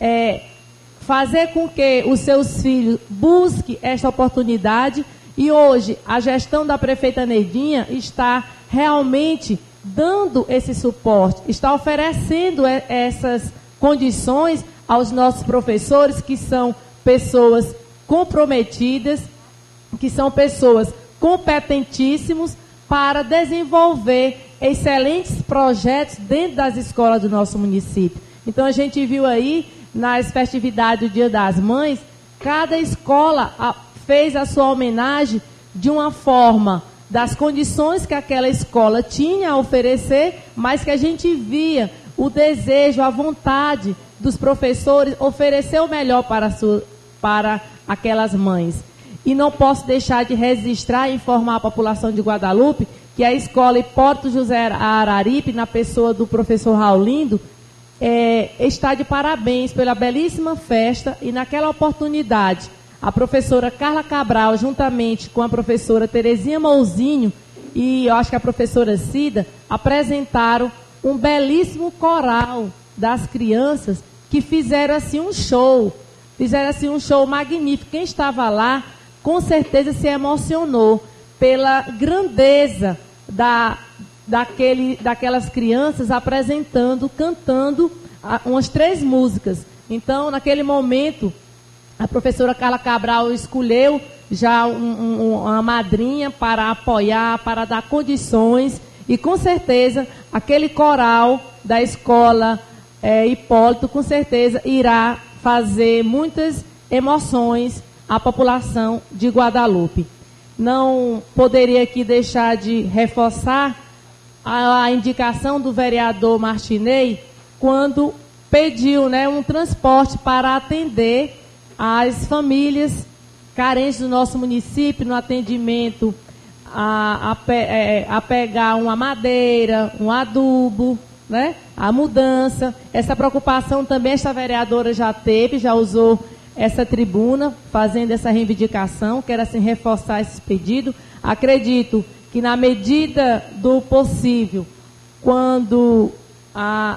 fazer com que os seus filhos busquem esta oportunidade. E hoje a gestão da prefeita Neidinha está realmente dando esse suporte, está oferecendo essas condições aos nossos professores, que são pessoas comprometidas, que são pessoas competentíssimas para desenvolver excelentes projetos dentro das escolas do nosso município. Então a gente viu aí nas festividades do Dia das Mães, cada escola fez a sua homenagem de uma forma, das condições que aquela escola tinha a oferecer, mas que a gente via o desejo, a vontade dos professores oferecer o melhor para aquelas mães. E não posso deixar de registrar e informar a população de Guadalupe que a escola Hipólito José Araripe, na pessoa do professor Raulindo, está de parabéns pela belíssima festa. E naquela oportunidade, a professora Carla Cabral, juntamente com a professora Terezinha Mouzinho e eu acho que a professora Cida, apresentaram um belíssimo coral das crianças que fizeram assim um show magnífico. Quem estava lá, com certeza se emocionou, pela grandeza daquelas crianças apresentando, cantando umas 3 músicas. Então, naquele momento, a professora Carla Cabral escolheu já uma madrinha para apoiar, para dar condições, e com certeza aquele coral da escola Hipólito, com certeza irá fazer muitas emoções à população de Guadalupe. Não poderia aqui deixar de reforçar a indicação do vereador Martinez, quando pediu, né, um transporte para atender as famílias carentes do nosso município, no atendimento a pegar uma madeira, um adubo, né, a mudança. Essa preocupação também esta vereadora já teve, já usou essa tribuna, fazendo essa reivindicação. Quero assim reforçar esse pedido. Acredito que na medida do possível, quando a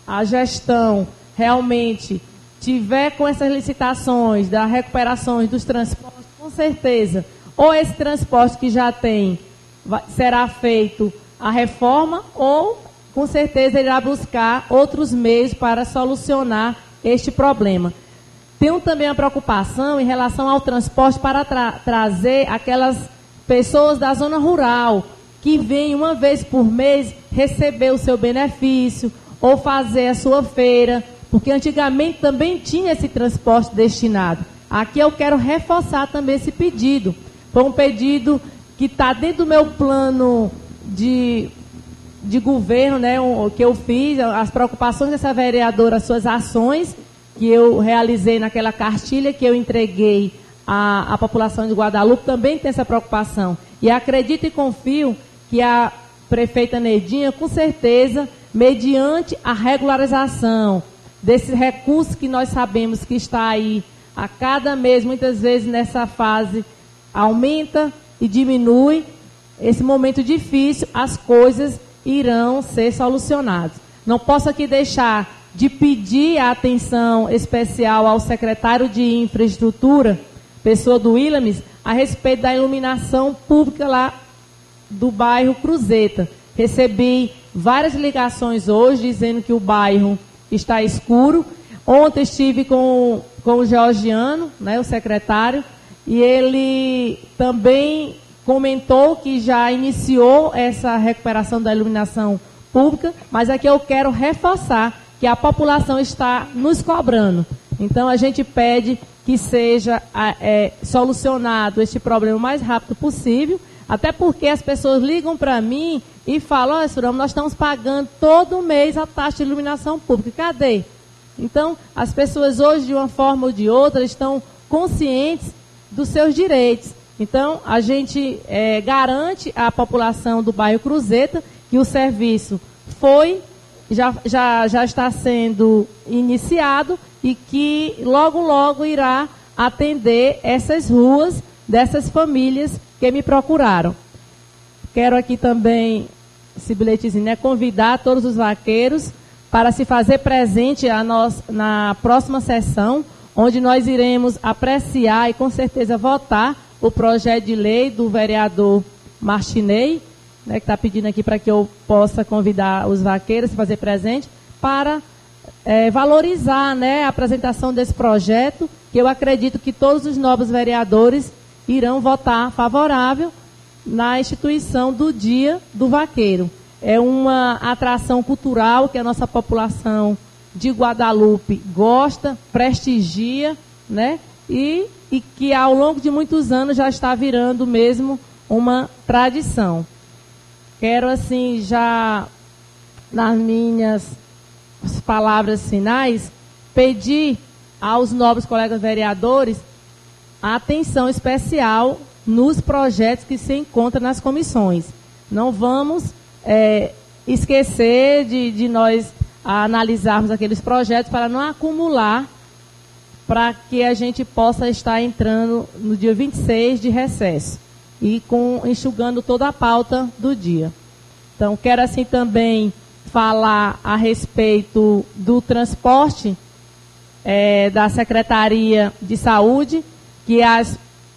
gestão realmente tiver com essas licitações, das recuperações dos transportes, com certeza, ou esse transporte que já tem, será feito a reforma, ou com certeza irá buscar outros meios para solucionar este problema. Tenho também a preocupação em relação ao transporte para trazer aquelas pessoas da zona rural que vêm uma vez por mês receber o seu benefício ou fazer a sua feira, porque antigamente também tinha esse transporte destinado. Aqui eu quero reforçar também esse pedido. Foi um pedido que está dentro do meu plano de governo, né, que eu fiz, as preocupações dessa vereadora, as suas ações que eu realizei naquela cartilha que eu entreguei à população de Guadalupe, também tem essa preocupação. E acredito e confio que a prefeita Neidinha, com certeza, mediante a regularização desses recursos que nós sabemos que está aí a cada mês, muitas vezes nessa fase, aumenta e diminui, esse momento difícil, as coisas irão ser solucionadas. Não posso aqui deixar de pedir a atenção especial ao secretário de Infraestrutura, pessoa do Willames, a respeito da iluminação pública lá do bairro Cruzeta. Recebi várias ligações hoje dizendo que o bairro está escuro. Ontem estive com o Georgiano, né, o secretário, e ele também comentou que já iniciou essa recuperação da iluminação pública, mas aqui eu quero reforçar que a população está nos cobrando. Então a gente pede que seja solucionado este problema o mais rápido possível, até porque as pessoas ligam para mim e falam: olha, Surama, nós estamos pagando todo mês a taxa de iluminação pública, cadê? Então, as pessoas hoje, de uma forma ou de outra, estão conscientes dos seus direitos. Então, a gente garante à população do bairro Cruzeta que o serviço já está sendo iniciado e que logo, logo irá atender essas ruas dessas famílias que me procuraram. Quero aqui também, esse bilhetezinho, né, convidar todos os vaqueiros para se fazer presente na próxima sessão, onde nós iremos apreciar e com certeza votar o projeto de lei do vereador Martinez, né, que está pedindo aqui para que eu possa convidar os vaqueiros a se fazer presente para valorizar, né, a apresentação desse projeto, que eu acredito que todos os novos vereadores irão votar favorável na instituição do Dia do Vaqueiro. É uma atração cultural que a nossa população de Guadalupe gosta, prestigia, né? E que ao longo de muitos anos já está virando mesmo uma tradição. Quero, assim, já nas minhas palavras finais, pedir aos nobres colegas vereadores a atenção especial nos projetos que se encontram nas comissões. Não vamos esquecer de nós analisarmos aqueles projetos para não acumular, para que a gente possa estar entrando no dia 26 de recesso e enxugando toda a pauta do dia. Então, quero assim também falar a respeito do transporte da Secretaria de Saúde, que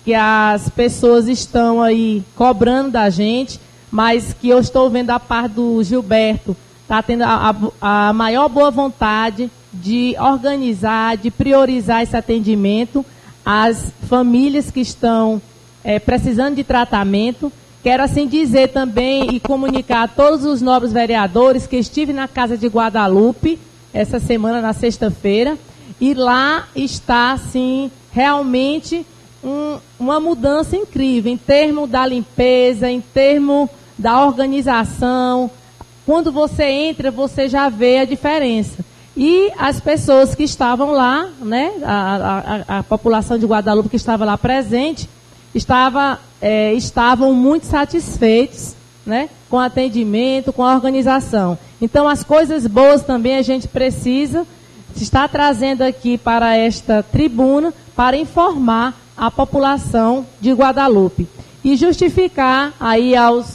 que as pessoas estão aí cobrando da gente, mas que eu estou vendo a parte do Gilberto, está tendo a maior boa vontade de organizar, de priorizar esse atendimento às famílias que estão precisando de tratamento. Quero assim dizer também e comunicar a todos os nobres vereadores que estive na Casa de Guadalupe essa semana, na sexta-feira, e lá está, assim, realmente uma mudança incrível, em termos da limpeza, em termos da organização. Quando você entra, você já vê a diferença. E as pessoas que estavam lá, né, a população de Guadalupe que estava lá presente, estavam muito satisfeitos, né, com o atendimento, com a organização. Então, as coisas boas também a gente precisa estar trazendo aqui para esta tribuna para informar a população de Guadalupe. E justificar aí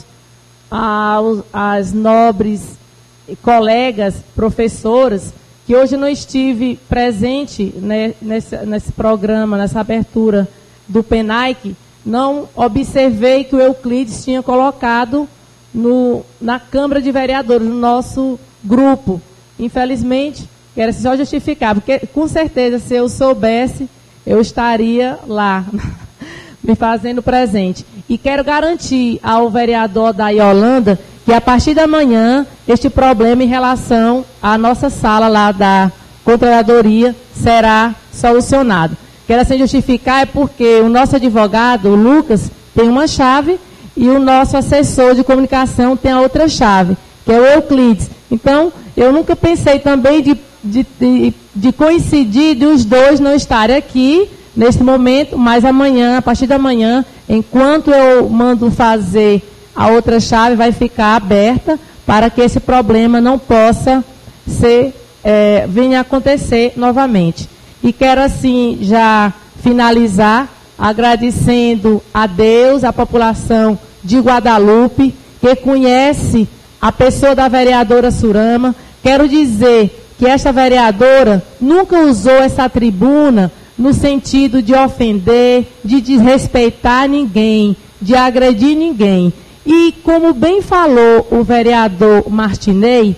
às nobres colegas, professoras, que hoje não estive presente, né, nesse programa, nessa abertura do PENAIC, não observei que o Euclides tinha colocado na Câmara de Vereadores, no nosso grupo. Infelizmente, quero só justificar, porque com certeza, se eu soubesse, eu estaria lá, me fazendo presente. E quero garantir ao vereador da Yolanda que a partir da manhã, este problema em relação à nossa sala lá da Controladoria será solucionado. Quero assim justificar porque o nosso advogado, o Lucas, tem uma chave e o nosso assessor de comunicação tem a outra chave, que é o Euclides. Então, eu nunca pensei também de coincidir de os dois não estarem aqui nesse momento, mas amanhã, a partir da manhã, enquanto eu mando fazer a outra chave, vai ficar aberta para que esse problema não possa venha acontecer novamente. E quero, assim, já finalizar agradecendo a Deus, a população de Guadalupe, que conhece a pessoa da vereadora Surama. Quero dizer que esta vereadora nunca usou essa tribuna no sentido de ofender, de desrespeitar ninguém, de agredir ninguém. E como bem falou o vereador Martinez,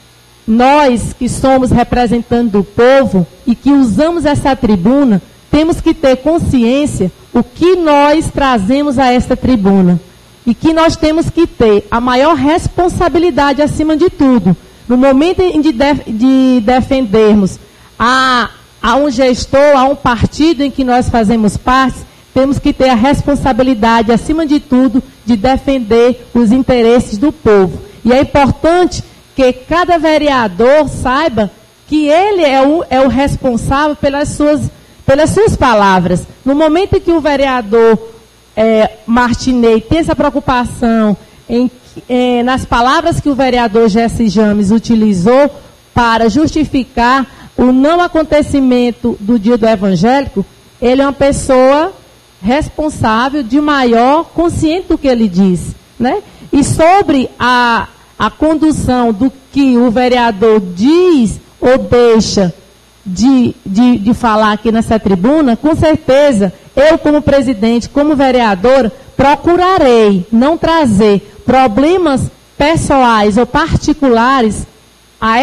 nós que somos representantes do povo e que usamos essa tribuna, temos que ter consciência o que nós trazemos a esta tribuna. E que nós temos que ter a maior responsabilidade acima de tudo. No momento de defendermos a um gestor, a um partido em que nós fazemos parte, temos que ter a responsabilidade, acima de tudo, de defender os interesses do povo. E é importante que cada vereador saiba que ele é o responsável pelas suas palavras. No momento em que o vereador Martinez tem essa preocupação nas palavras que o vereador Jesse James utilizou para justificar o não acontecimento do dia do evangélico, ele é uma pessoa responsável, de maior, consciente do que ele diz, né? E sobre a condução do que o vereador diz ou deixa de falar aqui nessa tribuna, com certeza, eu como presidente, como vereadora, procurarei não trazer problemas pessoais ou particulares a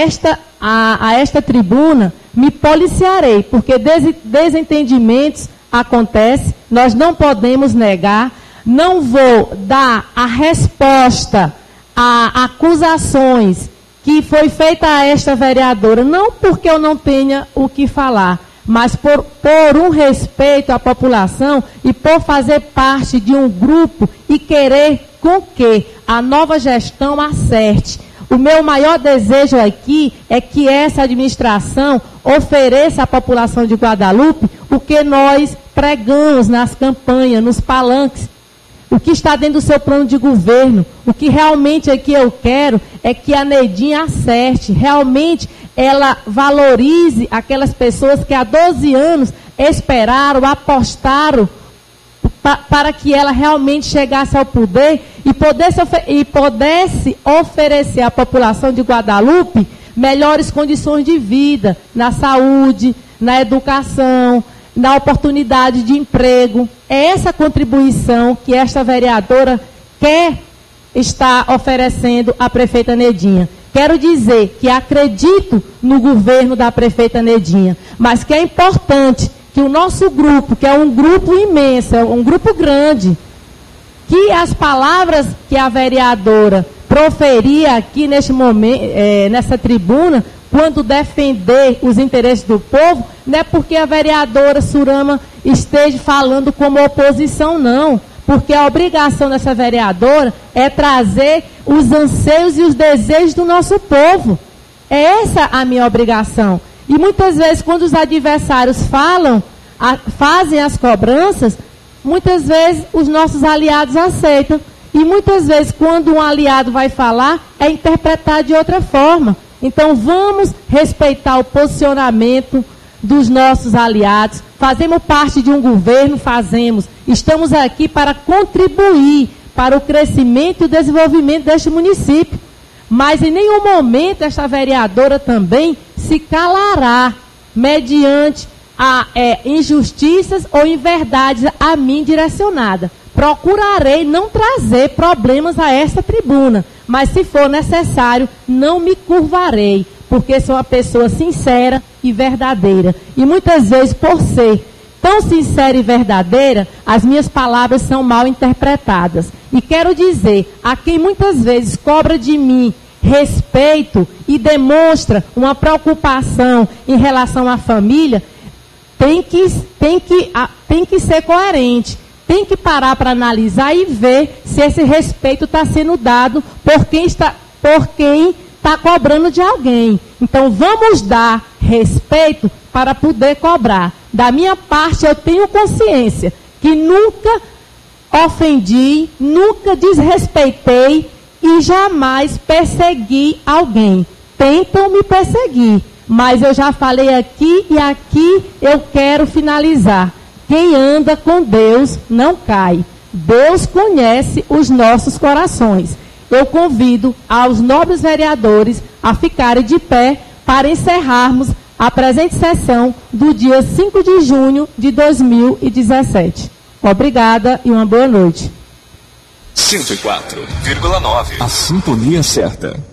esta tribuna, me policiarei, porque desentendimentos acontecem, nós não podemos negar, não vou dar a resposta a acusações que foi feita a esta vereadora, não porque eu não tenha o que falar, mas por um respeito à população e por fazer parte de um grupo e querer com que a nova gestão acerte. O meu maior desejo aqui é que essa administração ofereça à população de Guadalupe o que nós pregamos nas campanhas, nos palanques, o que está dentro do seu plano de governo. O que realmente aqui eu quero é que a Neidinha acerte, realmente ela valorize aquelas pessoas que há 12 anos esperaram, apostaram para que ela realmente chegasse ao poder e pudesse oferecer à população de Guadalupe melhores condições de vida, na saúde, na educação, na oportunidade de emprego. É essa contribuição que esta vereadora quer estar oferecendo à prefeita Nedinha. Quero dizer que acredito no governo da prefeita Nedinha, mas que é importante que o nosso grupo, que é um grupo imenso, é um grupo grande, que as palavras que a vereadora proferia aqui neste momento, nessa tribuna, quando defender os interesses do povo, não é porque a vereadora Surama esteja falando como oposição, não. Porque a obrigação dessa vereadora é trazer os anseios e os desejos do nosso povo. É essa a minha obrigação. E muitas vezes, quando os adversários fazem as cobranças, muitas vezes os nossos aliados aceitam. E muitas vezes, quando um aliado vai falar, é interpretado de outra forma. Então, vamos respeitar o posicionamento dos nossos aliados. Fazemos parte de um governo, fazemos. Estamos aqui para contribuir para o crescimento e o desenvolvimento deste município. Mas em nenhum momento esta vereadora também se calará mediante injustiças ou inverdades a mim direcionada. Procurarei não trazer problemas a esta tribuna, mas se for necessário, não me curvarei, porque sou uma pessoa sincera e verdadeira. E muitas vezes, por ser tão sincera e verdadeira, as minhas palavras são mal interpretadas. E quero dizer, a quem muitas vezes cobra de mim respeito e demonstra uma preocupação em relação à família, tem que ser coerente. Tem que parar para analisar e ver se esse respeito está sendo dado por quem está cobrando de alguém. Então, vamos dar respeito para poder cobrar. Da minha parte, eu tenho consciência que nunca ofendi, nunca desrespeitei e jamais persegui alguém. Tentam me perseguir, mas eu já falei aqui e aqui eu quero finalizar. Quem anda com Deus não cai. Deus conhece os nossos corações. Eu convido aos nobres vereadores a ficarem de pé para encerrarmos a presente sessão do dia 5 de junho de 2017. Obrigada e uma boa noite. 104,9. A sintonia certa.